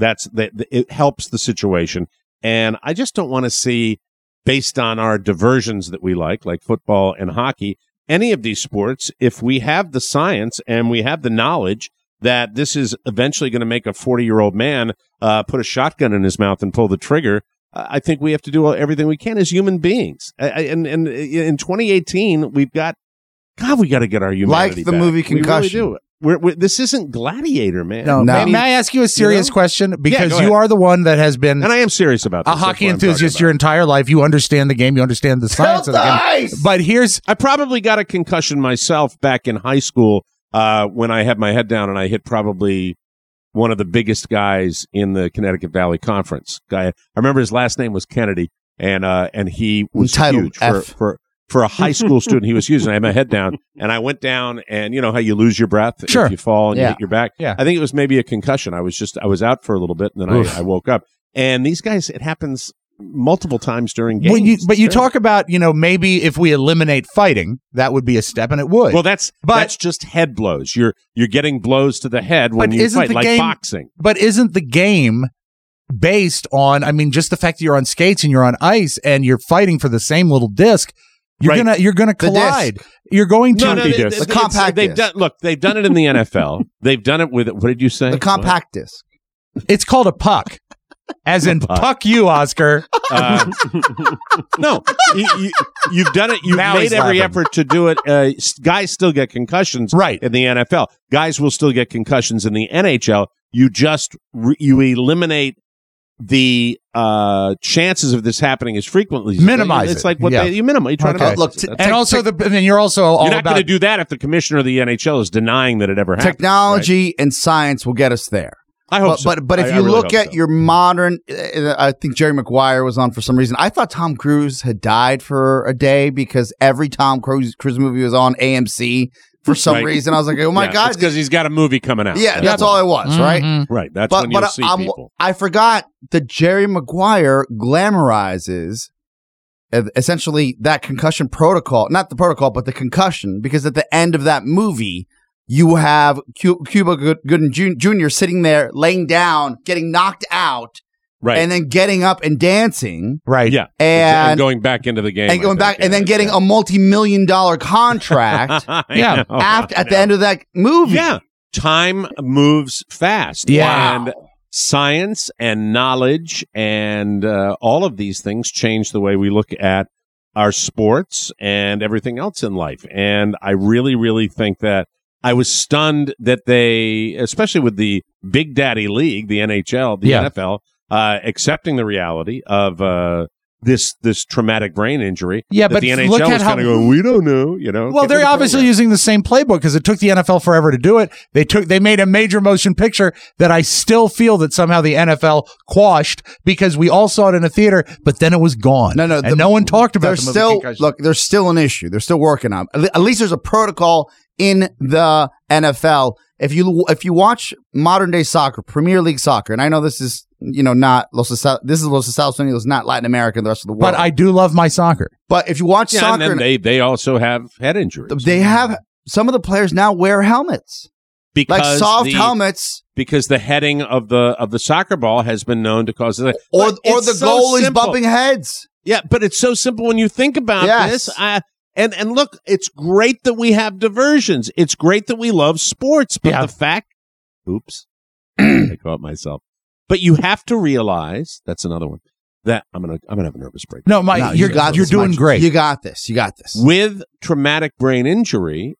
It helps the situation. And I just don't want to see, based on our diversions that we like football and hockey, any of these sports, if we have the science and we have the knowledge that this is eventually going to make a 40-year-old man put a shotgun in his mouth and pull the trigger, I think we have to do everything we can as human beings. And in 2018, we got to get our humanity like the back. movie Concussion. We really do. This isn't Gladiator, man. No. May I ask you a serious question? Because you are the one that has been, and I am serious about this. A hockey enthusiast your entire life. You understand the game. You understand the science of the game. But I probably got a concussion myself back in high school when I had my head down and I hit probably one of the biggest guys in the Connecticut Valley Conference. I remember his last name was Kennedy, and he was huge for a high school student. He was huge. And I had my head down, and I went down, and you know how you lose your breath if you fall and you hit your back. Yeah. I think it was maybe a concussion. I was out for a little bit, and then I woke up. And these guys, it happens multiple times during games. But you talk about, maybe if we eliminate fighting, that would be a step, and it would. Well, that's just head blows. You're getting blows to the head when you fight, like boxing. But isn't the game based on, just the fact that you're on skates and you're on ice and you're fighting for the same little disc? You're gonna collide. You're going to the compact disc. They've done it in the NFL. They've done it with, what did you say? The compact disc. It's called a puck. As in, fuck you, Oscar. No, you've done it. You've made every effort to do it. Guys still get concussions in the NFL. Guys will still get concussions in the NHL. You just you eliminate the chances of this happening as frequently. Minimize It's like what you minimize. You try to minimize. And also, then you're also all you're not about going to do that if the commissioner of the NHL is denying that it ever happened. Technology and science will get us there. I hope so. But if you look at your modern, I think Jerry Maguire was on for some reason. I thought Tom Cruise had died for a day because every Tom Cruise movie was on AMC for some reason. I was like, oh my God. It's because he's got a movie coming out. Yeah, that's all it was, right? Right. That's when you'll see people. I forgot that Jerry Maguire glamorizes essentially that concussion protocol. Not the protocol, but the concussion. Because at the end of that movie, you have Cuba Gooding Jr. sitting there, laying down, getting knocked out, and then getting up and dancing. Right. Yeah. And going back into the game. And going back, and then getting a multi-million-dollar contract at the end of that movie. Yeah. Time moves fast. Yeah. And science and knowledge and all of these things change the way we look at our sports and everything else in life. And I really, really think that I was stunned that they, especially with the Big Daddy League, the NHL, the NFL, accepting the reality of this traumatic brain injury. Yeah, that but the look NHL at was how kind of going, we don't know, you know. Well, they're obviously using the same playbook because it took the NFL forever to do it. They made a major motion picture that I still feel that somehow the NFL quashed because we all saw it in a theater, but then it was gone. No one talked about it. There's still an issue. They're still working on it. At least there's a protocol in the NFL. If you watch modern day soccer, Premier League soccer, and I know this is not Los Estados Unidos, not Latin America and the rest of the world. But I do love my soccer. But if you watch soccer, and then they also have head injuries. They have some of the players now wear helmets, because like soft helmets, because the heading of the soccer ball has been known to cause or the goal is bumping heads. Yeah, but it's so simple when you think about this. And look, it's great that we have diversions. It's great that we love sports. But the fact, I caught myself. But you have to realize, that's another one, that I'm gonna have a nervous break. No, Mike, you're doing great. You got this. With traumatic brain injury,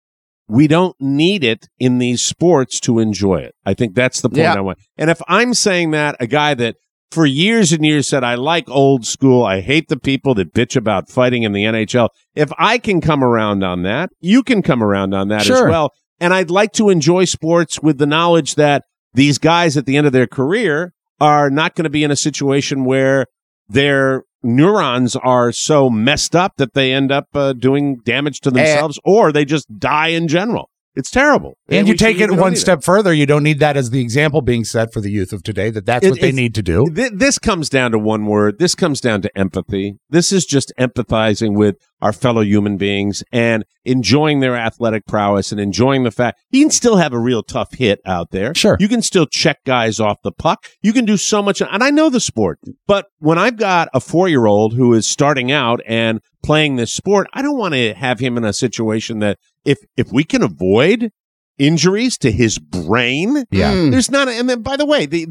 we don't need it in these sports to enjoy it. I think that's the point I want. And if I'm saying that, a guy that for years and years said, I like old school, I hate the people that bitch about fighting in the NHL. If I can come around on that, you can come around on that as well. And I'd like to enjoy sports with the knowledge that these guys at the end of their career are not going to be in a situation where their neurons are so messed up that they end up doing damage to themselves or they just die in general. It's terrible. And you take it one step further. You don't need that as the example being set for the youth of today, that's what they need to do. This comes down to one word. This comes down to empathy. This is just empathizing with our fellow human beings and enjoying their athletic prowess and enjoying the fact you can still have a real tough hit out there. Sure. You can still check guys off the puck. You can do so much. And I know the sport, but when I've got a 4-year-old who is starting out and playing this sport, I don't want to have him in a situation that if we can avoid injuries to his brain, there's not. And then, by the way, the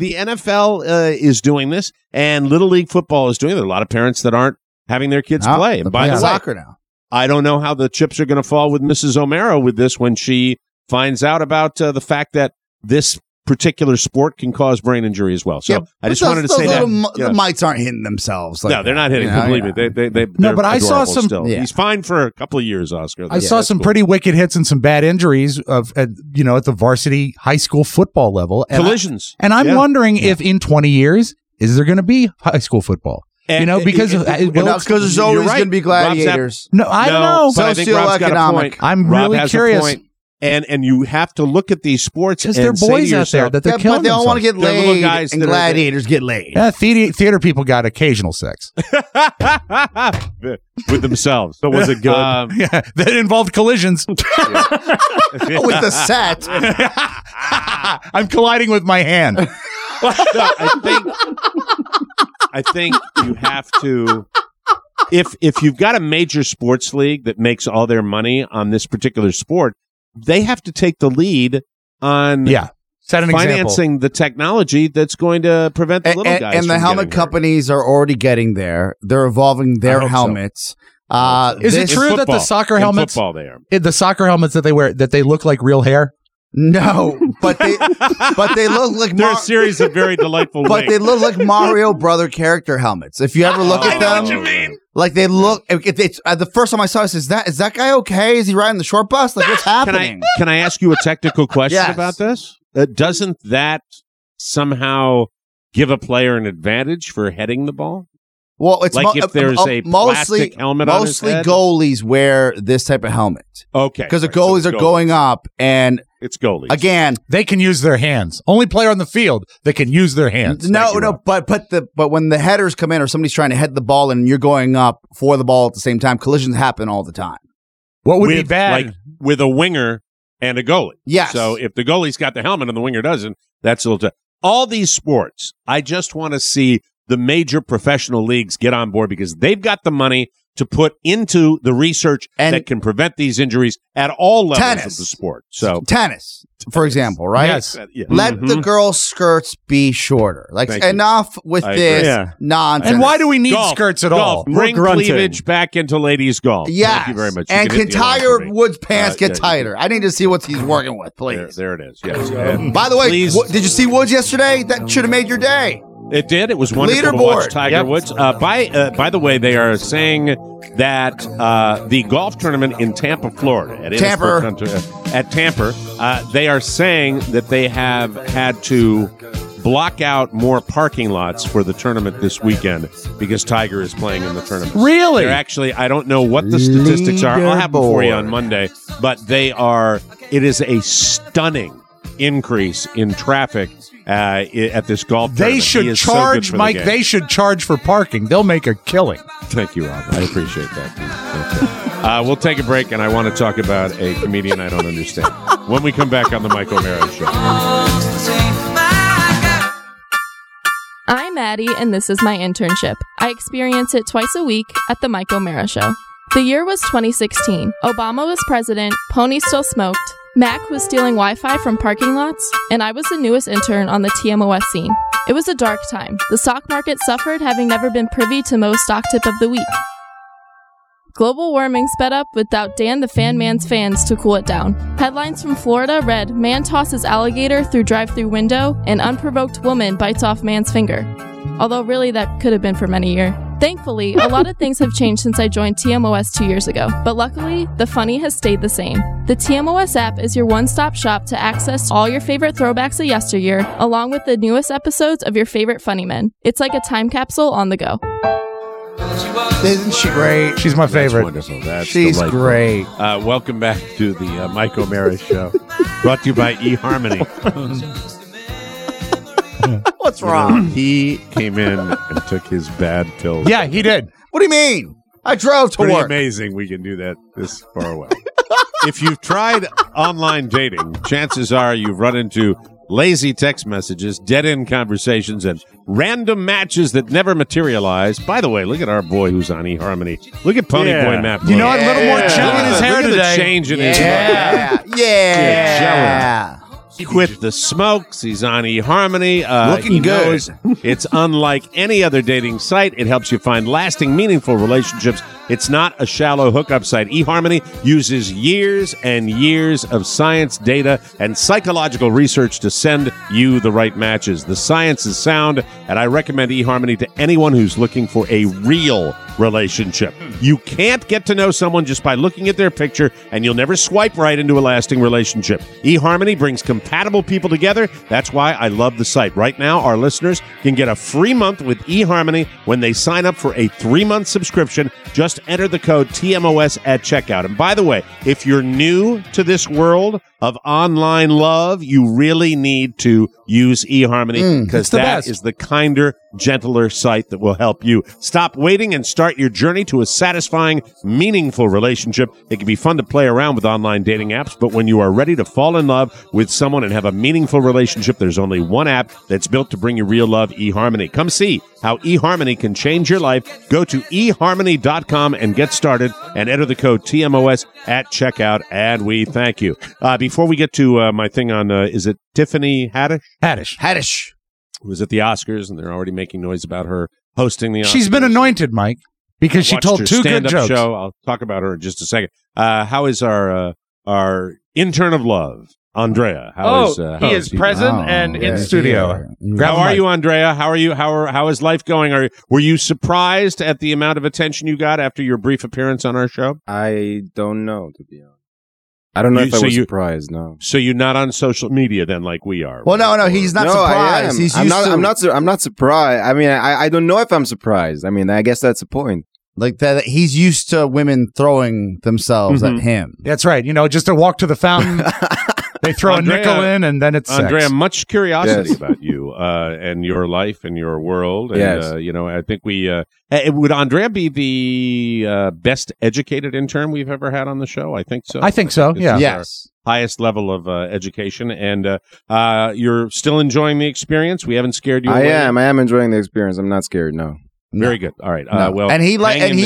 NFL is doing this, and Little League football is doing it. There are a lot of parents that aren't having their kids play. And by the way, soccer now. I don't know how the chips are going to fall with Mrs. O'Mara with this when she finds out about the fact that this particular sport can cause brain injury as well. So I just wanted to say that the mites aren't hitting themselves. No, they're not hitting. Believe me, they no. But I saw some. Still. He's fine for a couple of years, Oscar. I saw some pretty wicked hits and some bad injuries at the varsity high school football level. And collisions. I'm wondering if in 20 years is there going to be high school football? Because there's always going to be gladiators. No, I don't know. Socioeconomic. I'm really curious. And you have to look at these sports because they're boys out there that they're killing. But they all want to get laid, guys and gladiators get laid. Theater people got occasional sex with themselves. But was it good? That involved collisions with the set. I'm colliding with my hand. I think you have to. If you've got a major sports league that makes all their money on this particular sport, they have to take the lead on financing the technology that's going to prevent the little guys. And the helmet companies are already getting there. They're evolving their helmets. Is it true that the soccer helmets, the soccer helmets that they wear, that they look like real hair? No, but they look like they're a series of very delightful. But they look like Mario Brother character helmets. If you ever look at them, what you mean. Like they look. It's the first time I saw this. Is that guy okay? Is he riding the short bus? Like what's happening? Can I ask you a technical question Yes. about this? Doesn't that somehow give a player an advantage for heading the ball? Well, it's like if there's a plastic helmet on his head? Mostly goalies wear this type of helmet. Okay. Because the goalies are going up, and it's goalies. Again, they can use their hands. Only player on the field that can use their hands. But when the headers come in or somebody's trying to head the ball and you're going up for the ball at the same time, collisions happen all the time. What would be bad? Like with a winger and a goalie. Yes. So if the goalie's got the helmet and the winger doesn't, that's a little tough. All these sports, I just want to see the major professional leagues get on board because they've got the money to put into the research that can prevent these injuries at all levels of the sport. So tennis, for example, right? Yes. Let the girls' skirts be shorter. Like enough with this nonsense. And why do we need skirts at all? Bring cleavage back into ladies' golf. Yes. Thank you very much. And can Tiger Woods' pants get tighter? I need to see what he's working with, please. There it is. Yes. By the way, did you see Woods yesterday? That should have made your day. It did. It was wonderful to watch Tiger Woods. By the way, they are saying that the golf tournament in Tampa, Florida, at Tampa, they are saying that they have had to block out more parking lots for the tournament this weekend because Tiger is playing in the tournament. Really? They're actually, I don't know what the statistics are. I'll have them for you on Monday. But it is a stunning increase in traffic at this golf tournament. They should charge, Mike. They should charge for parking. They'll make a killing. Thank you, Rob. I appreciate that. We'll take a break, and I want to talk about a comedian I don't understand when we come back on the Mike O'Mara Show. I'm Maddie, and this is my internship. I experience it twice a week at the Mike O'Mara Show. The year was 2016. Obama was president, Pony still smoked, Mac was stealing Wi-Fi from parking lots, and I was the newest intern on the TMOS scene. It was a dark time. The stock market suffered, having never been privy to Mo's stock tip of the week. Global warming sped up without Dan the Fan Man's fans to cool it down. Headlines from Florida read, Man tosses alligator through drive-thru window, and unprovoked woman bites off man's finger. Although really that could have been from any year. Thankfully, a lot of things have changed since I joined TMOS 2 years ago, but luckily, the funny has stayed the same. The TMOS app is your one-stop shop to access all your favorite throwbacks of yesteryear, along with the newest episodes of your favorite funny men. It's like a time capsule on the go. Isn't she great? She's my favorite. That's wonderful. She's delightful. great. Welcome back to the Mike O'Mara Show, brought to you by eHarmony. What's wrong? He came in and took his bad pills. Yeah, he did. What do you mean? I drove to Pretty work. Amazing we can do that this far away. If you've tried online dating, chances are you've run into lazy text messages, dead-end conversations, and random matches that never materialize. By the way, look at our boy who's on eHarmony. Look at Ponyboy Matt. You know what? A little more gel in his hair look today. At the change in his Yeah. He quit the smokes. He's on eHarmony. Looking good. It's unlike any other dating site. It helps you find lasting, meaningful relationships. It's not a shallow hookup site. eHarmony uses years and years of science, data, and psychological research to send you the right matches. The science is sound, and I recommend eHarmony to anyone who's looking for a real relationship. You can't get to know someone just by looking at their picture, and you'll never swipe right into a lasting relationship. eHarmony brings compatible people together. That's why I love the site. Right now, our listeners can get a free month with eHarmony when they sign up for a 3-month subscription. Just enter the code TMOS at checkout. And by the way, if you're new to this world of online love, you really need to use eHarmony because that is the kinder, gentler site that will help you. Stop waiting and start Start your journey to a satisfying, meaningful relationship. It can be fun to play around with online dating apps, but when you are ready to fall in love with someone and have a meaningful relationship, there's only one app that's built to bring you real love, eHarmony. Come see how eHarmony can change your life. Go to eHarmony.com and get started and enter the code TMOS at checkout, and we thank you. Before we get to my thing on, is it Tiffany Haddish? Haddish. Who was at the Oscars, and they're already making noise about her hosting the Oscars. She's been anointed, Mike, because she told two good jokes. Show. I'll talk about her in just a second. How is our intern of love, Andrea? He is present and in studio. How are you, Andrea? How are you? How is life going? Were you surprised at the amount of attention you got after your brief appearance on our show? I don't know, to be honest. I don't know if I was surprised. No. So you're not on social media then, like we are. Well, no, he's not surprised. He's I'm not surprised. I mean, I don't know if I'm surprised. I mean, I guess that's the point. Like that, he's used to women throwing themselves at him. That's right. Just a walk to the fountain. They throw Andrea, a nickel in, and then it's Andrea. Sex. Much curiosity about you and your life and your world. And, yes. I think we would Andrea be the best educated intern we've ever had on the show. I think so. I think so. Yeah. Yes. Highest level of education, and you're still enjoying the experience. We haven't scared you away. I am enjoying the experience. I'm not scared. No. Very good. All right. No. Well, and he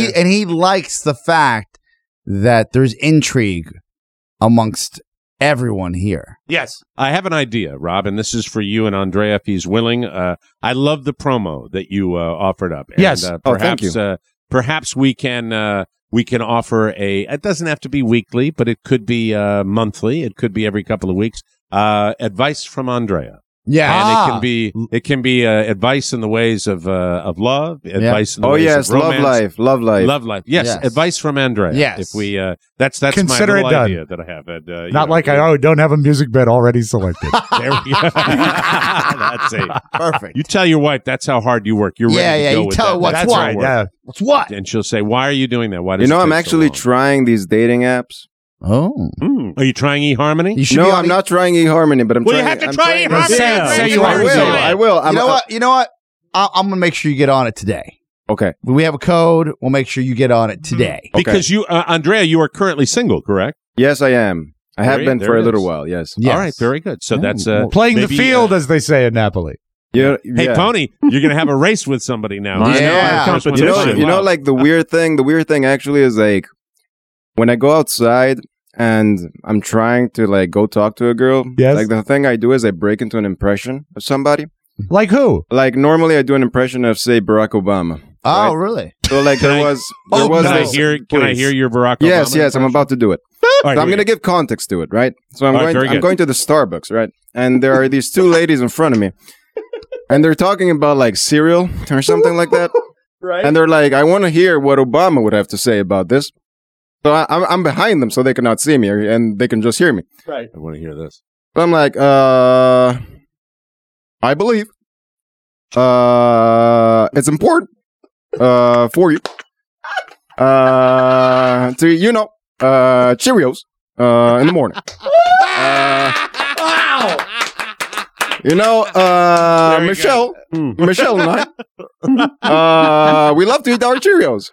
likes the fact that there's intrigue amongst everyone here. Yes. I have an idea, Rob, and this is for you and Andrea if he's willing. I love the promo that you offered up. And, yes. Perhaps, thank you. Perhaps we can offer it doesn't have to be weekly, but it could be monthly. It could be every couple of weeks. Advice from Andrea. Yeah, and it can be advice in the ways of love, advice in the ways of romance. love life. Yes, advice from Andrea. Yes, if we that's Consider my little it idea that I have. And, not like I don't have a music bed already selected. There we go. That's it. Perfect. You tell your wife that's how hard you work. You're ready to go with tell that. her what's That's what. right. Yeah. What's what? And she'll say, "Why are you doing that? Why does I'm actually trying these dating apps. Oh, are you trying eHarmony? No, I'm not trying eHarmony, but I'm trying. You have to try eHarmony. Say you are. I will. You know what? I'm gonna make sure you get on it today. Okay. When we have a code, we'll make sure you get on it today. Because you, Andrea, you are currently single, correct? Yes, I am. I have been for a little while. Yes. All right. Very good. So that's playing the field, as they say in Napoli. Yeah. Hey, Pony, you're going to have a race with somebody now. You know, like the weird thing actually is like when I go outside and I'm trying to like go talk to a girl. Yes. Like the thing I do is I break into an impression of somebody. Like who? Like normally I do an impression of, say, Barack Obama. Oh, right? Really? So like there was can I hear your Barack Obama? Yes, I'm about to do it. So I'm going to give context to it, right? So I'm going to the Starbucks, right? And there are these two ladies in front of me. And they're talking about like cereal or something like that. Right. And they're like, I want to hear what Obama would have to say about this. So I'm behind them so they cannot see me and they can just hear me. Right. I want to hear this. So I'm like, I believe it's important for you to, Cheerios in the morning. Michelle and I, we love to eat our Cheerios.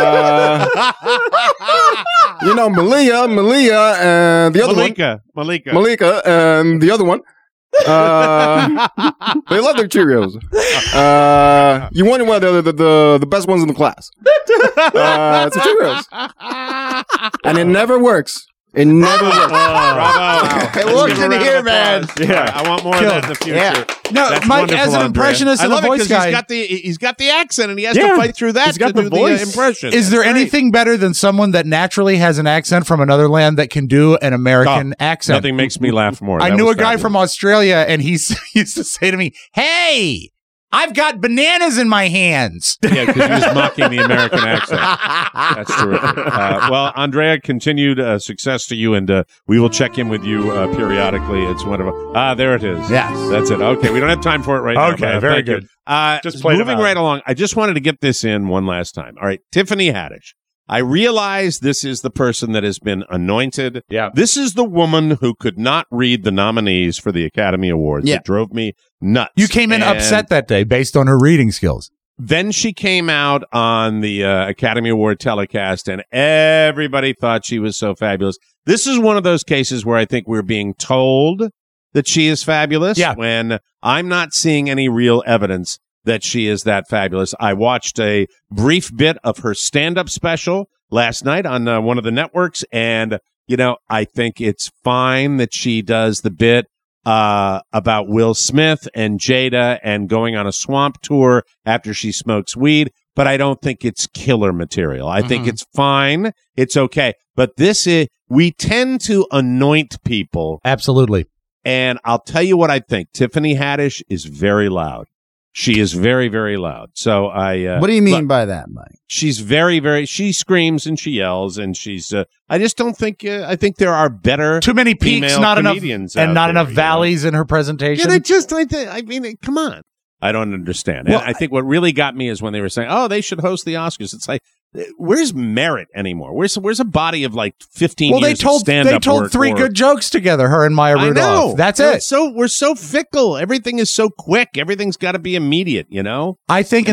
Malia, and the other Malika, and the other one. They love their Cheerios. You want one of the best ones in the class. It's a Cheerios. And it never works. It never works. Bravo. It works in here, man. Yeah, I want more of that in the future. Yeah. No, That's Mike, as an impressionist and a voice guy, he's got the accent, and he has to fight through that he's got to the do voice. the impression. is there anything better than someone that naturally has an accent from another land that can do an American accent? Nothing makes me laugh more. I knew a guy from Australia, and he used to say to me, "Hey, I've got bananas in my hands." Yeah, because he was mocking the American accent. That's terrific. Well, Andrea, continued success to you, and we will check in with you periodically. It's wonderful. There it is. Yes. That's it. Okay, we don't have time for it right now. Okay, but, very thank you. good. Just play moving right along. I just wanted to get this in one last time. All right, Tiffany Haddish. I realize this is the person that has been anointed. Yeah. This is the woman who could not read the nominees for the Academy Awards. Yeah. It drove me nuts. You came in And upset that day based on her reading skills. Then she came out on the Academy Award telecast, and everybody thought she was so fabulous. This is one of those cases where I think we're being told that she is fabulous when I'm not seeing any real evidence that she is that fabulous. I watched a brief bit of her stand-up special last night on one of the networks, and, I think it's fine that she does the bit about Will Smith and Jada and going on a swamp tour after she smokes weed, but I don't think it's killer material. I think it's fine. It's okay. But we tend to anoint people. Absolutely. And I'll tell you what I think. Tiffany Haddish is very loud. She is very, very loud. So what do you mean by that, Mike? She's very, very. She screams and she yells, and she's. I just don't think. I think there are better. Too many peaks, not enough, and not enough valleys in her presentation. Yeah, I mean, come on. I don't understand. Well, and I think what really got me is when they were saying, "Oh, they should host the Oscars." It's like, where's merit anymore? Where's a body of like 15 years of stand-up They told work three good jokes together, her and Maya Rudolph. I know. That's it. So we're so fickle. Everything is so quick. Everything's got to be immediate, I think,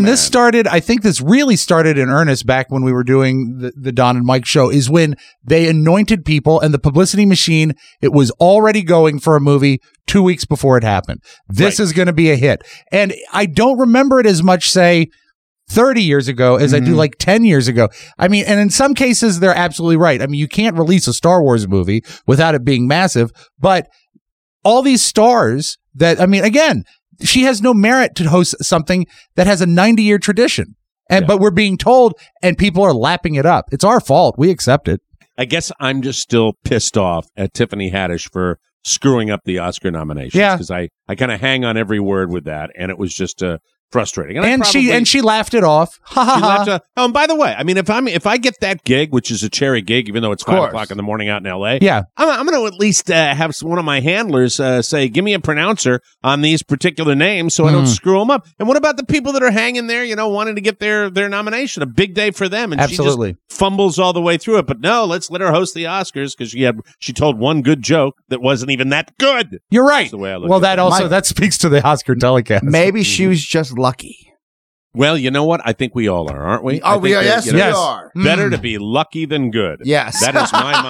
this really started in earnest back when we were doing the Don and Mike show, is when they anointed people and the publicity machine, it was already going for a movie 2 weeks before it happened. This is going to be a hit. And I don't remember it as much, say, 30 years ago as I do like 10 years ago. I mean, and in some cases, they're absolutely right. I mean, you can't release a Star Wars movie without it being massive, but all these stars again, she has no merit to host something that has a 90-year tradition. But we're being told, and people are lapping it up. It's our fault. We accept it. I guess I'm just still pissed off at Tiffany Haddish for screwing up the Oscar nominations. Yeah. Because I kind of hang on every word with that, and it was just frustrating. And she laughed it off. Ha ha ha. Oh, and by the way, I mean, if I get that gig, which is a cherry gig, even though it's 5 o'clock in the morning out in L.A., I'm going to at least have one of my handlers say, give me a pronouncer on these particular names so I don't screw them up. And what about the people that are hanging there, wanting to get their nomination? A big day for them. And absolutely. She just fumbles all the way through it. But no, let's let her host the Oscars because she told one good joke that wasn't even that good. You're right. That's the way I look well, that speaks to the Oscar telecast. Maybe she was just lucky. Well, you know what? I think we all are, aren't we? Oh, we are. Yes, we are. Better to be lucky than good. Yes. That is my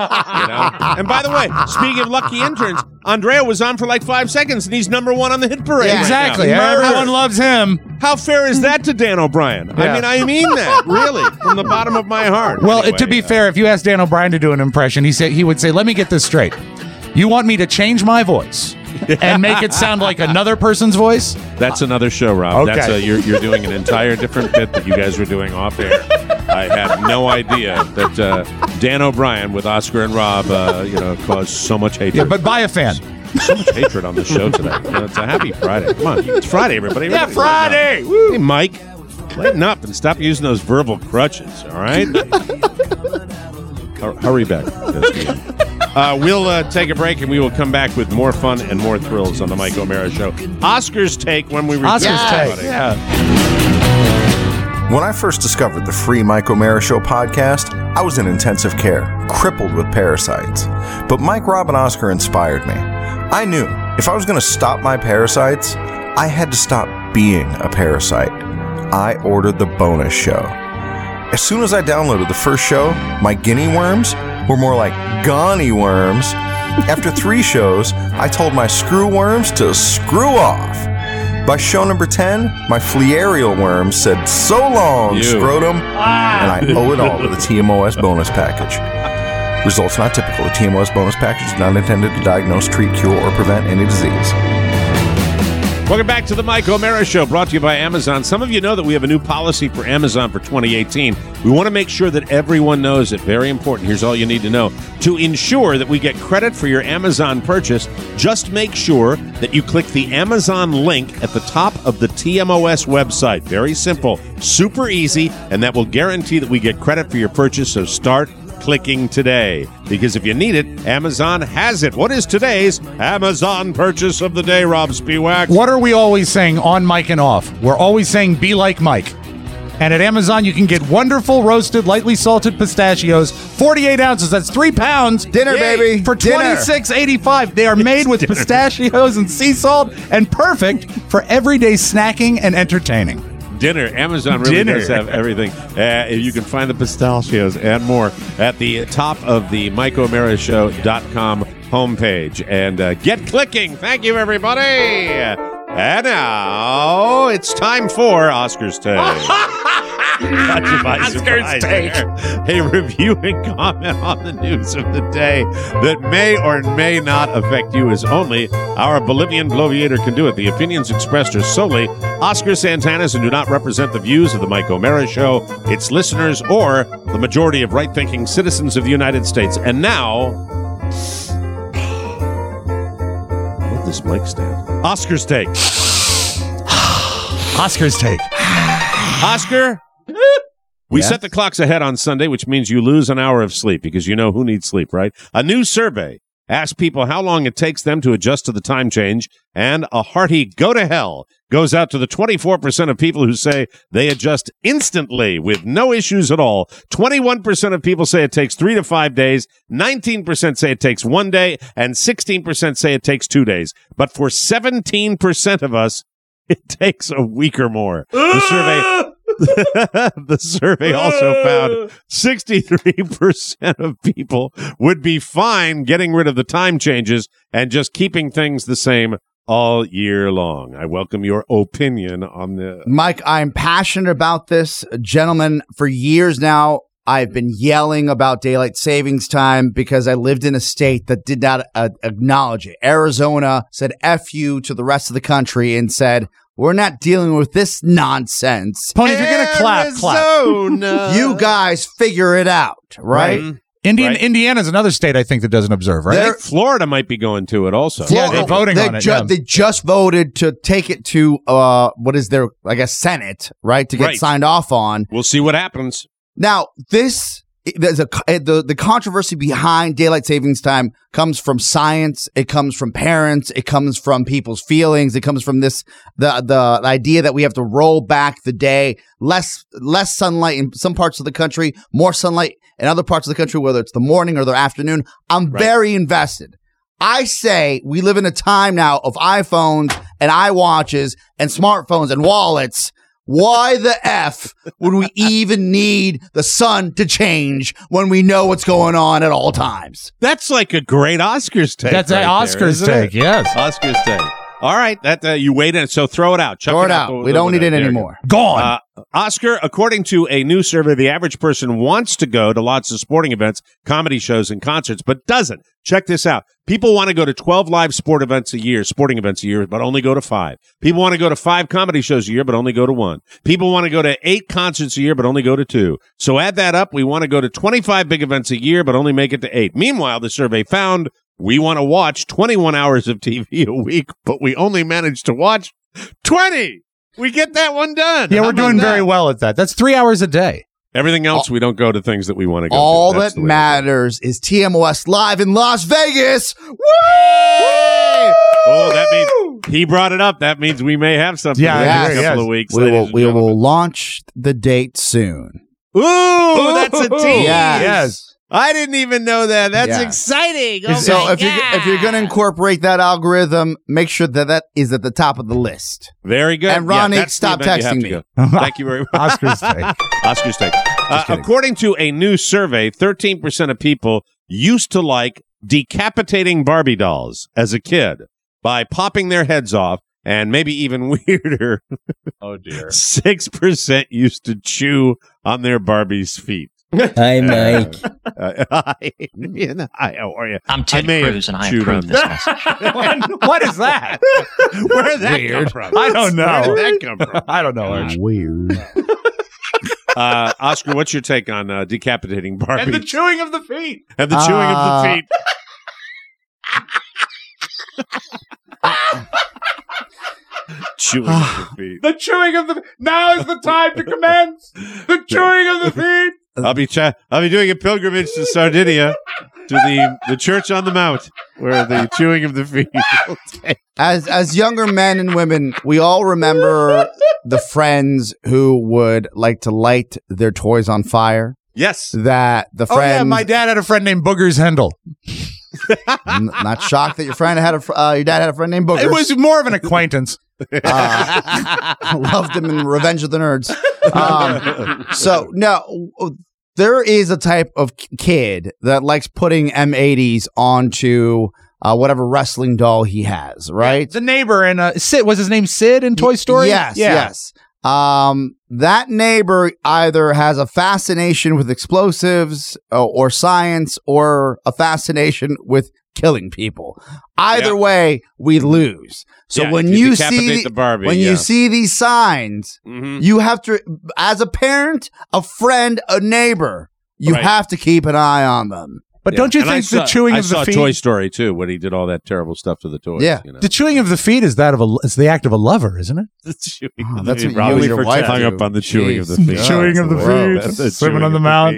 mantra. And by the way, speaking of lucky interns, Andrea was on for like 5 seconds, and he's #1 on the hit parade. Yeah, exactly. Right now. Everyone loves him. How fair is that to Dan O'Brien? Yeah. I mean that, really, from the bottom of my heart. Well, anyway, to be fair, if you asked Dan O'Brien to do an impression, he would say, let me get this straight. You want me to change my voice and make it sound like another person's voice? That's another show, Rob. Okay. That's you're doing an entire different bit that you guys were doing off air. I had no idea that Dan O'Brien with Oscar and Rob, caused so much hatred. Yeah, but by a fan. So much hatred on the show today. It's a happy Friday. Come on, it's Friday, everybody. Yeah, Friday. Hey, Mike, lighten up and stop using those verbal crutches. All right. Hurry back. We'll take a break and we will come back with more fun and more thrills on the Mike O'Mara Show. Oscar's Take when we return. Oscar's Take. Yeah. When I first discovered the free Mike O'Mara Show podcast, I was in intensive care, crippled with parasites. But Mike, Rob, and Oscar inspired me. I knew if I was going to stop my parasites, I had to stop being a parasite. I ordered the bonus show. As soon as I downloaded the first show, my guinea worms were more like gonny worms. After 3 shows, I told my screw worms to screw off. By show number 10, my flearial worms said, so long, scrotum, and I owe it all to the TMOS bonus package. Results not typical. The TMOS bonus package is not intended to diagnose, treat, cure, or prevent any disease. Welcome back to the Mike O'Mara Show, brought to you by Amazon. Some of you know that we have a new policy for Amazon for 2018. We want to make sure that everyone knows it. Very important. Here's all you need to know. To ensure that we get credit for your Amazon purchase, just make sure that you click the Amazon link at the top of the TMOS website. Very simple, super easy, and that will guarantee that we get credit for your purchase, so start clicking today, because if you need it, Amazon has it. What is today's Amazon purchase of the day, Rob Spiewak? What are we always saying on Mike and off? We're always saying be like Mike. And at Amazon, you can get wonderful roasted, lightly salted pistachios, 48 ounces. That's 3 pounds. Dinner, baby. For $26.85. They are made with pistachios and sea salt and perfect for everyday snacking and entertaining. dinner. Amazon really does have everything. You can find the pistachios and more at the top of the MikeO'MaraShow.com homepage. And get clicking. Thank you, everybody. And now it's time for Oscar's Take. Oscar's Take. A review and comment on the news of the day that may or may not affect you as only our Bolivian bloviator can do it. The opinions expressed are solely Oscar Santana's and do not represent the views of the Mike O'Mara Show, its listeners, or the majority of right-thinking citizens of the United States. And now, what this mic stand? Oscar's Take. Oscar's Take. Oscar, we set the clocks ahead on Sunday, which means you lose an hour of sleep because you know who needs sleep, right? A new survey asked people how long it takes them to adjust to the time change, and a hearty go to hell goes out to the 24% of people who say they adjust instantly with no issues at all. 21% of people say it takes 3 to 5 days, 19% say it takes 1 day, and 16% say it takes 2 days. But for 17% of us, it takes a week or more. The survey also found 63% of people would be fine getting rid of the time changes and just keeping things the same all year long. I welcome your opinion on this. Mike, I'm passionate about this. Gentlemen, for years now, I've been yelling about daylight savings time because I lived in a state that did not acknowledge it. Arizona said F you to the rest of the country and said, we're not dealing with this nonsense. Pony, if you're going to clap. You guys figure it out, right? Indiana's another state I think that doesn't observe, right? I think Florida might be going to it also. Yeah, they're voting on it. They just voted to take it to, what is their, I guess, Senate, right, to get signed off on. We'll see what happens. Now, the controversy behind daylight savings time comes from science. It comes from parents. It comes from people's feelings. It comes from the idea that we have to roll back the day, less sunlight in some parts of the country, more sunlight in other parts of the country, whether it's the morning or the afternoon. I'm very invested. I say we live in a time now of iPhones and iWatches and smartphones and wallets. Why the F would we even need the sun to change when we know what's going on at all times? That's like a great Oscar's take. That's an Oscar's take, yes. Oscar's take. All right, that you wait in, so throw it out. Throw it out. We don't need it anymore. Gone. Oscar, according to a new survey, the average person wants to go to lots of sporting events, comedy shows, and concerts, but doesn't. Check this out. People want to go to 12 live sporting events a year, but only go to 5. People want to go to 5 comedy shows a year, but only go to 1. People want to go to 8 concerts a year, but only go to 2. So add that up. We want to go to 25 big events a year, but only make it to 8. Meanwhile, the survey found we want to watch 21 hours of TV a week, but we only manage to watch 20. We get that one done. Yeah, we're doing very well at that. That's 3 hours a day. Everything else, we don't go to things that we want to go all to. All that matters is TMOS live in Las Vegas. Woo! Oh, that means he brought it up. That means we may have something in a couple of weeks. We will launch the date soon. Ooh, that's a tease. Yes. I didn't even know that. That's exciting. Oh so if you're going to incorporate that algorithm, make sure that is at the top of the list. Very good. And Ronnie, stop texting me. Thank you very much. Oscar's take. Oscar's take. According to a new survey, 13% of people used to like decapitating Barbie dolls as a kid by popping their heads off, and maybe even weirder. Oh, dear. 6% used to chew on their Barbie's feet. Hi, Mike. Hi, how are you? I'm Ted Cruz, and I approve this message. What is that? Where did that come from? I don't know. Where did that come from? I don't know. Arch. Weird. Oscar, what's your take on decapitating Barbie? And the chewing of the feet. And the chewing of the feet. Chewing of the feet. The chewing of the feet. Now is the time to commence. The chewing of the feet. I'll be doing a pilgrimage to Sardinia, to the Church on the Mount, where the chewing of the feet will take. As younger men and women, we all remember the friends who would like to light their toys on fire. Yes. That the friend. Oh, yeah, my dad had a friend named Boogers Hendel. I'm not shocked that your dad had a friend named Boogers. It was more of an acquaintance. Loved him in Revenge of the Nerds. So no, there is a type of kid that likes putting M80s onto whatever wrestling doll he has, right? The neighbor in Sid, was his name Sid in Toy Story? Yes. That neighbor either has a fascination with explosives or science, or a fascination with killing people. Either way, we lose. So when you see the Barbie, you see these signs, you have to, as a parent, a friend, a neighbor, you have to keep an eye on them. But don't you think the chewing of the feet? I saw Toy Story too, when he did all that terrible stuff to the toys. Yeah, the chewing of the feet is it's the act of a lover, isn't it? The chewing. That's what probably you and your wife hung do. up on the chewing of the feet. Chewing of the feet, swimming on the mount.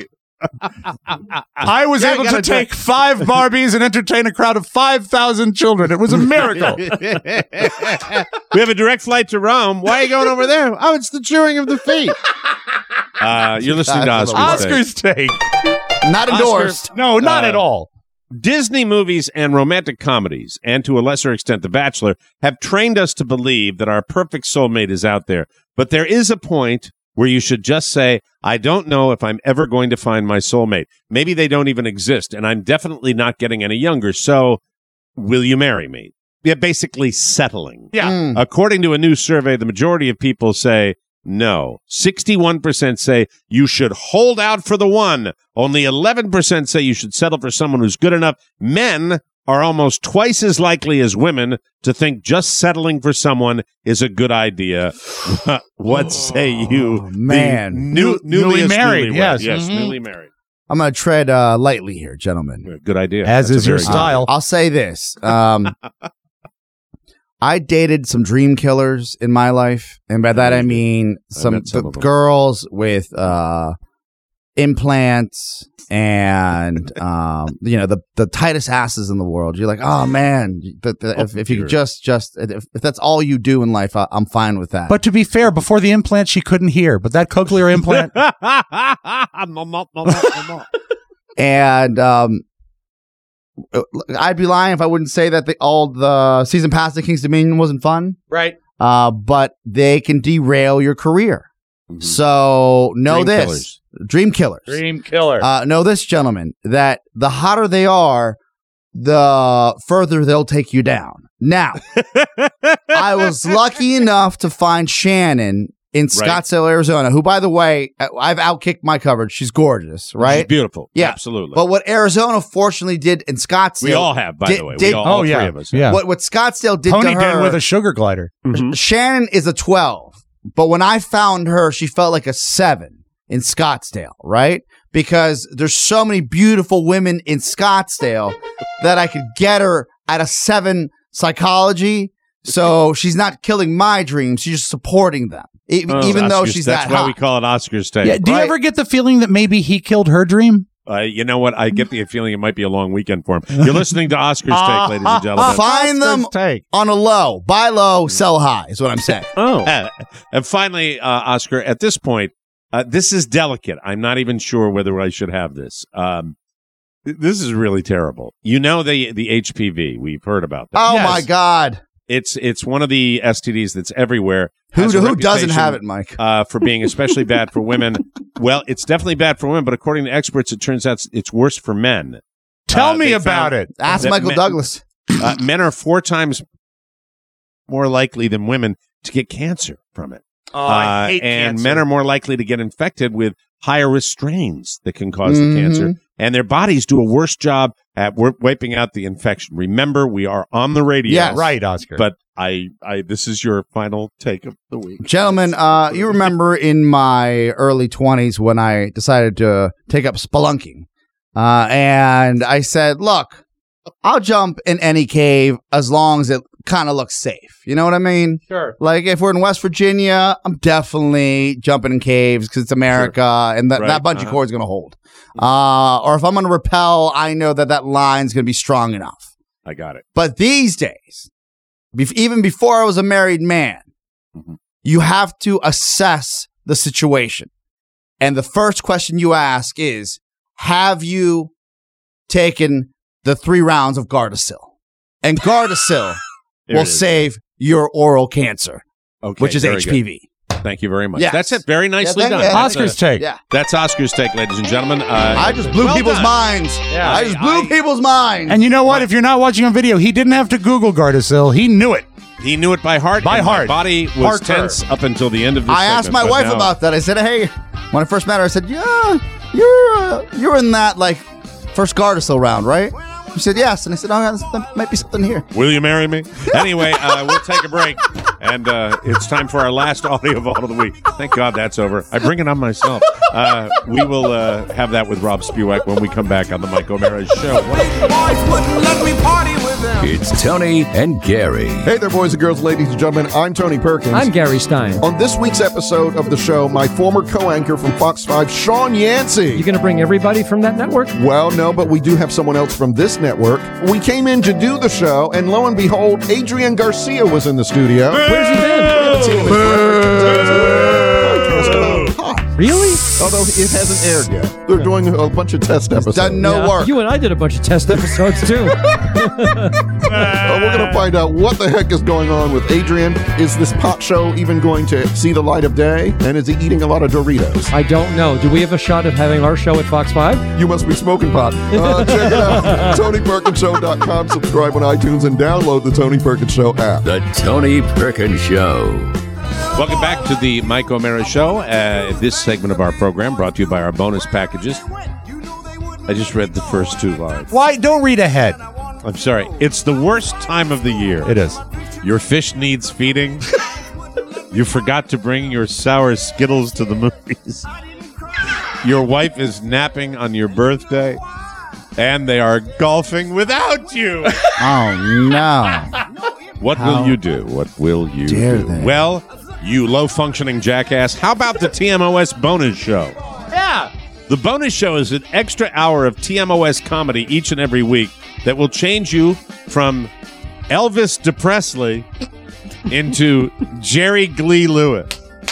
I was able to take 5 Barbies and entertain a crowd of 5,000 children. It was a miracle. We have a direct flight to Rome. Why are you going over there? Oh, it's the chewing of the feet. You're listening to Oscar's Take. Not endorsed. No, not at all. Disney movies and romantic comedies, and to a lesser extent The Bachelor, have trained us to believe that our perfect soulmate is out there. But there is a point where you should just say, I don't know if I'm ever going to find my soulmate. Maybe they don't even exist, and I'm definitely not getting any younger. So, will you marry me? Yeah, basically settling. Yeah. According to a new survey, the majority of people say no. 61% say you should hold out for the one. Only 11% say you should settle for someone who's good enough. Men are almost twice as likely as women to think just settling for someone is a good idea. What say you? Man. Newly married, yes. Yes, newly married. I'm going to tread lightly here, gentlemen. Good idea. As is your style. I'll say this. I dated some dream killers in my life, and by that I mean some girls with implants and the tightest asses in the world. You're like, oh man, if you could just if that's all you do in life, I'm fine with that. But to be fair, before the implant, she couldn't hear. But that cochlear implant, and I'd be lying if I wouldn't say that all the season pass to King's Dominion wasn't fun. Right. But they can derail your career. Mm-hmm. So know Dream Killers. Dream Killer. Know this, gentlemen, that the hotter they are, the further they'll take you down. Now, I was lucky enough to find Shannon in Scottsdale, Arizona, who, by the way, I've outkicked my coverage. She's gorgeous, right? She's beautiful. Yeah. Absolutely. But what Arizona fortunately did in Scottsdale... We all have, by the way. All three of us. Yeah. What Scottsdale did Pony to her... did with a sugar glider. Mm-hmm. Shannon is a 12. But when I found her, she felt like a 7 in Scottsdale, right? Because there's so many beautiful women in Scottsdale that I could get her at a 7 psychology. So she's not killing my dreams. She's just supporting them. Even though she's that hot. That's why we call it Oscar's Take. Yeah, do you ever get the feeling that maybe he killed her dream? You know what? I get the feeling it might be a long weekend for him. You're listening to Oscar's Take, ladies and gentlemen. Find them on a low. Buy low, sell high is what I'm saying. And finally, Oscar, at this point, this is delicate. I'm not even sure whether I should have this. This is really terrible. You know the HPV. We've heard about that. Oh, my God. It's one of the STDs that's everywhere. Who doesn't have it, Mike? For being especially bad for women. Well, it's definitely bad for women, but according to experts, it turns out it's worse for men. Tell me about it. Ask Michael Douglas. Men are 4 times more likely than women to get cancer from it. I hate and cancer. Men are more likely to get infected with higher risk strains that can cause the cancer. And their bodies do a worse job at wiping out the infection. Remember, we are on the radio. Yes. Right, Oscar. But this is your final take of the week. Gentlemen, you remember in my early 20s when I decided to take up spelunking. And I said, look, I'll jump in any cave as long as it kind of looks safe. You know what I mean? Sure. Like if we're in West Virginia, I'm definitely jumping in caves because it's America and that bungee cord is going to hold. Or if I'm going to rappel, I know that line's going to be strong enough. I got it. But these days, even before I was a married man, you have to assess the situation. And the first question you ask is, have you taken the 3 rounds of Gardasil. And Gardasil will save your oral cancer, which is HPV. Thank you very much. Yes. That's it. Very nicely done. Oscar's take. Yeah. That's Oscar's take, ladies and gentlemen. I just blew people's minds. Yeah. I just blew people's minds. And you know what? If you're not watching on video, he didn't have to Google Gardasil. He knew it. He knew it by heart. By heart. My body was tense up until the end of this I asked my wife about that. I said, hey, when I first met her, I said, yeah, you're in that, like, first Gardasil round, right? She said, yes. And I said, oh, there might be something here. Will you marry me? Anyway, we'll take a break. And it's time for our last audio vault of the week. Thank God that's over. I bring it on myself. We will have that with Rob Spewak when we come back on the Mike O'Mara Show. It's Tony and Gary. Hey there, boys and girls, ladies and gentlemen. I'm Tony Perkins. I'm Gary Stein. On this week's episode of the show, my former co-anchor from Fox 5, Sean Yancey. You going to bring everybody from that network? Well, no, but we do have someone else from this network. We came in to do the show, and lo and behold, Adrian Garcia was in the studio. Where's he been? Really? Although it hasn't aired yet. They're doing a bunch of test episodes. Done no work. You and I did a bunch of test episodes, too. We're going to find out what the heck is going on with Adrian. Is this pot show even going to see the light of day? And is he eating a lot of Doritos? I don't know. Do we have a shot of having our show at Fox 5? You must be smoking pot. Check it out. TonyPerkinsShow.com. Subscribe on iTunes and download the Tony Perkins Show app. The Tony Perkins Show. Welcome back to the Mike O'Mara Show. This segment of our program brought to you by our bonus packages. I just read the first 2 lines. Why? Don't read ahead. I'm sorry. It's the worst time of the year. It is. Your fish needs feeding. You forgot to bring your sour Skittles to the movies. Your wife is napping on your birthday. And they are golfing without you. Oh, no. What will you do? What will you do? They? Well, you low-functioning jackass, how about the TMOS bonus show? Yeah. The bonus show is an extra hour of TMOS comedy each and every week that will change you from Elvis DePresley into Jerry Glee Lewis.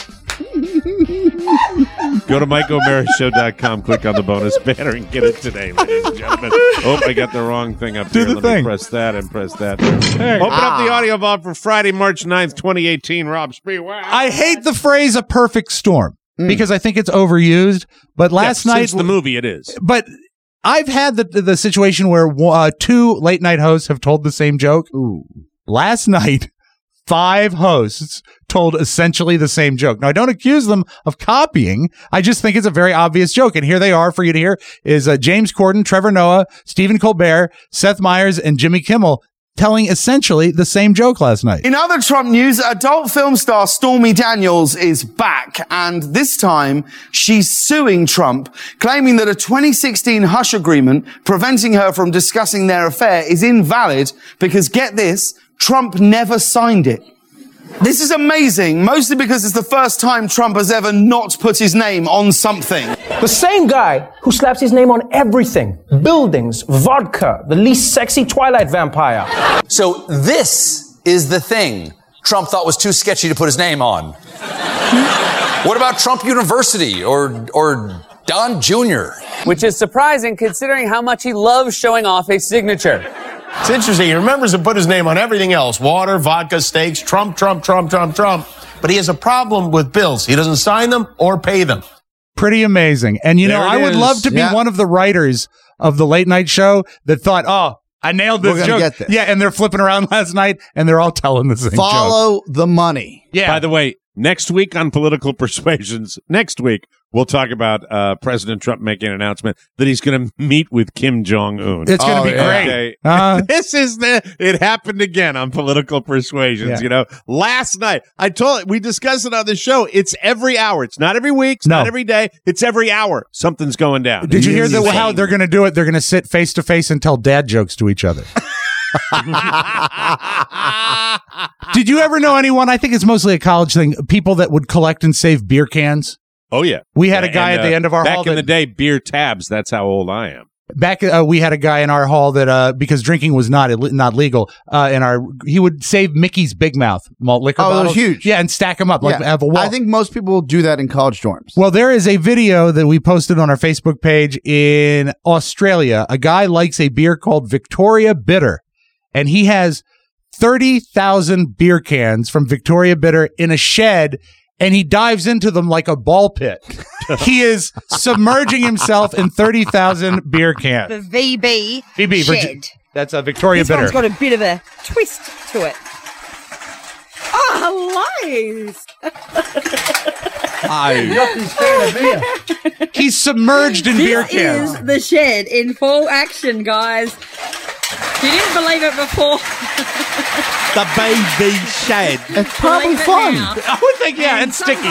Go to MikeO'MaraShow.com, click on the bonus banner, and get it today, ladies and gentlemen. Oh, I got the wrong thing up here. Let me press that and press that. Hey. Open up the audio vault for Friday, March 9th, 2018. Rob Spewak. I hate the phrase "a perfect storm" because I think it's overused. But last night, since the movie, it is. But I've had the situation where 2 late night hosts have told the same joke. Ooh. Last night, 5 hosts told essentially the same joke. Now, I don't accuse them of copying. I just think it's a very obvious joke. And here they are for you to hear is James Corden, Trevor Noah, Stephen Colbert, Seth Meyers, and Jimmy Kimmel telling essentially the same joke last night. In other Trump news, adult film star Stormy Daniels is back, and this time she's suing Trump, claiming that a 2016 hush agreement preventing her from discussing their affair is invalid because, get this, Trump never signed it. This is amazing, mostly because it's the first time Trump has ever not put his name on something. The same guy who slaps his name on everything. Buildings, vodka, the least sexy Twilight vampire. So this is the thing Trump thought was too sketchy to put his name on. What about Trump University or Don Jr.? Which is surprising considering how much he loves showing off a signature. It's interesting. He remembers to put his name on everything else. Water, vodka, steaks, Trump. But he has a problem with bills. He doesn't sign them or pay them. Pretty amazing. And, you know, I would love to be one of the writers of the late night show that thought, oh, I nailed this joke. Get this. Yeah, and they're flipping around last night, and they're all telling the same joke. Follow the money. Yeah. By the way, next week on Political Persuasions, we'll talk about President Trump making an announcement that he's going to meet with Kim Jong-un. It's going to be great. Okay. It happened again on Political Persuasions. Yeah. You know, last night, we discussed it on the show. It's every hour. It's not every week. It's not every day. It's every hour. Something's going down. Did you hear how they're going to do it? They're going to sit face to face and tell dad jokes to each other. Did you ever know anyone? I think it's mostly a college thing. People that would collect and save beer cans. Oh, yeah. We had a guy at the end of our hall. Back in the day, beer tabs. That's how old I am. Back, we had a guy in our hall that, because drinking was not legal, he would save Mickey's Big Mouth malt liquor bottles. Those huge. Yeah, and stack them up like have a wall. I think most people do that in college dorms. Well, there is a video that we posted on our Facebook page in Australia. A guy likes a beer called Victoria Bitter, and he has 30,000 beer cans from Victoria Bitter in a shed, and he dives into them like a ball pit. He is submerging himself in 30,000 beer cans. The VB shed. That's a Victoria Bitter. This one's got a bit of a twist to it. Oh, lies. He's submerged in beer cans. This is the shed in full action, guys. You didn't believe it before. The baby shed. It's probably fun. I would think, it's sticky.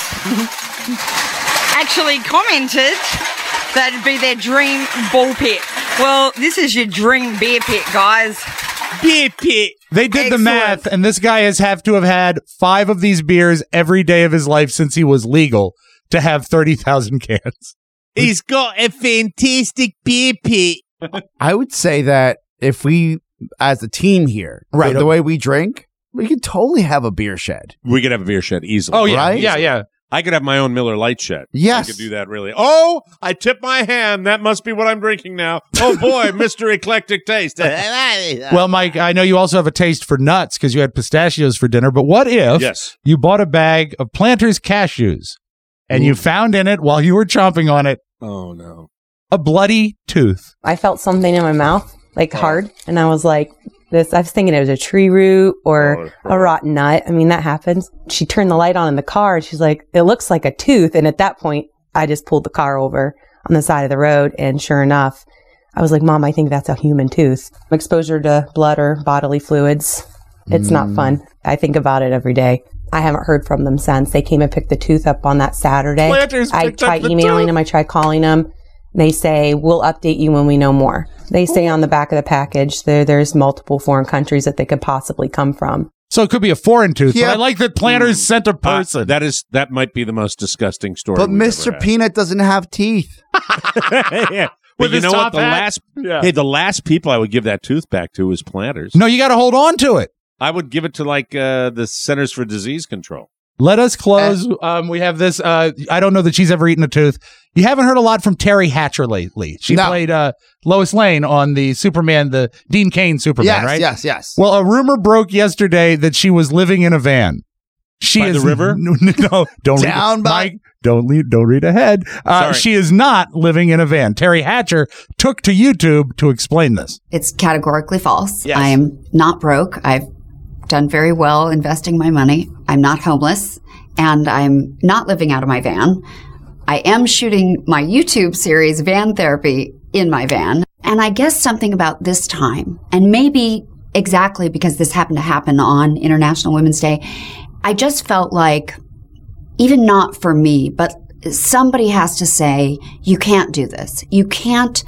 Actually commented that'd be their dream ball pit. Well, this is your dream beer pit, guys. Beer pit. They did the math, and this guy has to have had 5 of these beers every day of his life since he was legal to have 30,000 cans. He's got a fantastic beer pit. I would say that if we, as a team here, right, the way we drink, we could totally have a beer shed. We could have a beer shed easily. Oh, yeah. Right? Yeah. I could have my own Miller Lite shed. Yes. I could do that, really. Oh, I tipped my hand. That must be what I'm drinking now. Oh, boy, Mr. Eclectic Taste. Well, Mike, I know you also have a taste for nuts because you had pistachios for dinner, but what if you bought a bag of Planters cashews and you found in it, while you were chomping on it, oh, no, a bloody tooth? I felt something in my mouth, like hard, and I was like, I was thinking it was a tree root or a rotten nut. I mean, that happens. She turned the light on in the car and she's like, it looks like a tooth. And at that point, I just pulled the car over on the side of the road. And sure enough, I was like, Mom, I think that's a human tooth. Exposure to blood or bodily fluids. It's not fun. I think about it every day. I haven't heard from them since. They came and picked the tooth up on that Saturday. I tried emailing them. I tried calling them. They say, we'll update you when we know more. They say on the back of the package there's multiple foreign countries that they could possibly come from. So it could be a foreign tooth, but I like that Planters sent a person. That might be the most disgusting story. But Mr. Peanut doesn't have teeth. Yeah. But you know what? The last people I would give that tooth back to was Planters. No, you got to hold on to it. I would give it to the Centers for Disease Control. Let us close. We have this. I don't know that she's ever eaten a tooth. You haven't heard a lot from Terry Hatcher lately. She played Lois Lane on the Superman, the Dean Cain Superman, right? Yes. Well, a rumor broke yesterday that she was living in a van. She is the river. No, don't down read, Mike. Don't read ahead. She is not living in a van. Terry Hatcher took to YouTube to explain this. It's categorically false. Yes. I am not broke. I've done very well investing my money. I'm not homeless, and I'm not living out of my van. I am shooting my YouTube series, Van Therapy, in my van. And I guess something about this time, and maybe exactly because this happened to happen on International Women's Day, I just felt like, even not for me, but somebody has to say, you can't do this. You can't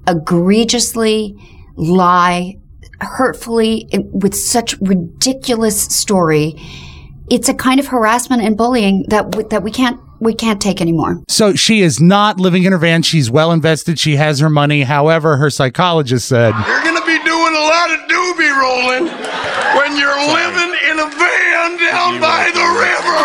egregiously lie hurtfully with such ridiculous story. It's a kind of harassment and bullying that we can't take anymore. So she is not living in her van. She's well invested. She has her money. However, her psychologist said, you're going to be doing a lot of doobie rolling when you're living in a van down by the river.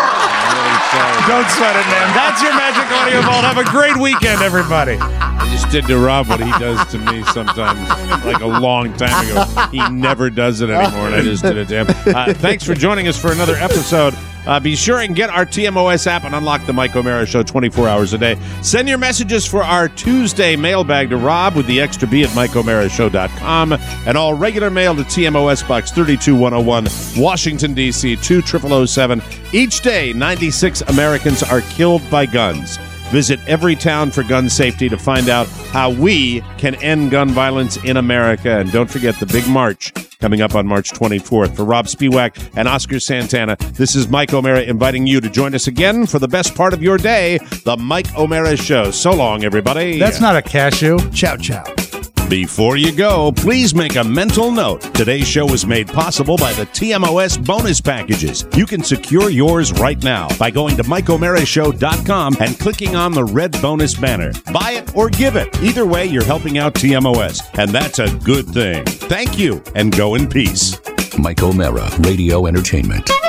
Don't sweat it, man. That's your Magic Audio Vault. Have a great weekend, everybody. I just did to Rob what he does to me sometimes, like a long time ago. He never does it anymore, and I just did it to him. Thanks for joining us for another episode. Be sure and get our TMOS app and unlock the Mike O'Mara Show 24 hours a day. Send your messages for our Tuesday mailbag to Rob with the extra B at MikeO'MaraShow.com, and all regular mail to TMOS Box 32101, Washington, D.C. 20007. Each day, 96 Americans are killed by guns. Visit Every Town for Gun Safety to find out how we can end gun violence in America. And don't forget the big march coming up on March 24th. For Rob Spiewak and Oscar Santana, this is Mike O'Mara inviting you to join us again for the best part of your day, the Mike O'Mara Show. So long, everybody. That's not a cashew. Ciao, ciao. Before you go, please make a mental note. Today's show was made possible by the TMOS bonus packages. You can secure yours right now by going to MikeO'MaraShow.com and clicking on the red bonus banner. Buy it or give it. Either way, you're helping out TMOS, and that's a good thing. Thank you, and go in peace. Mike O'Mara, Radio Entertainment.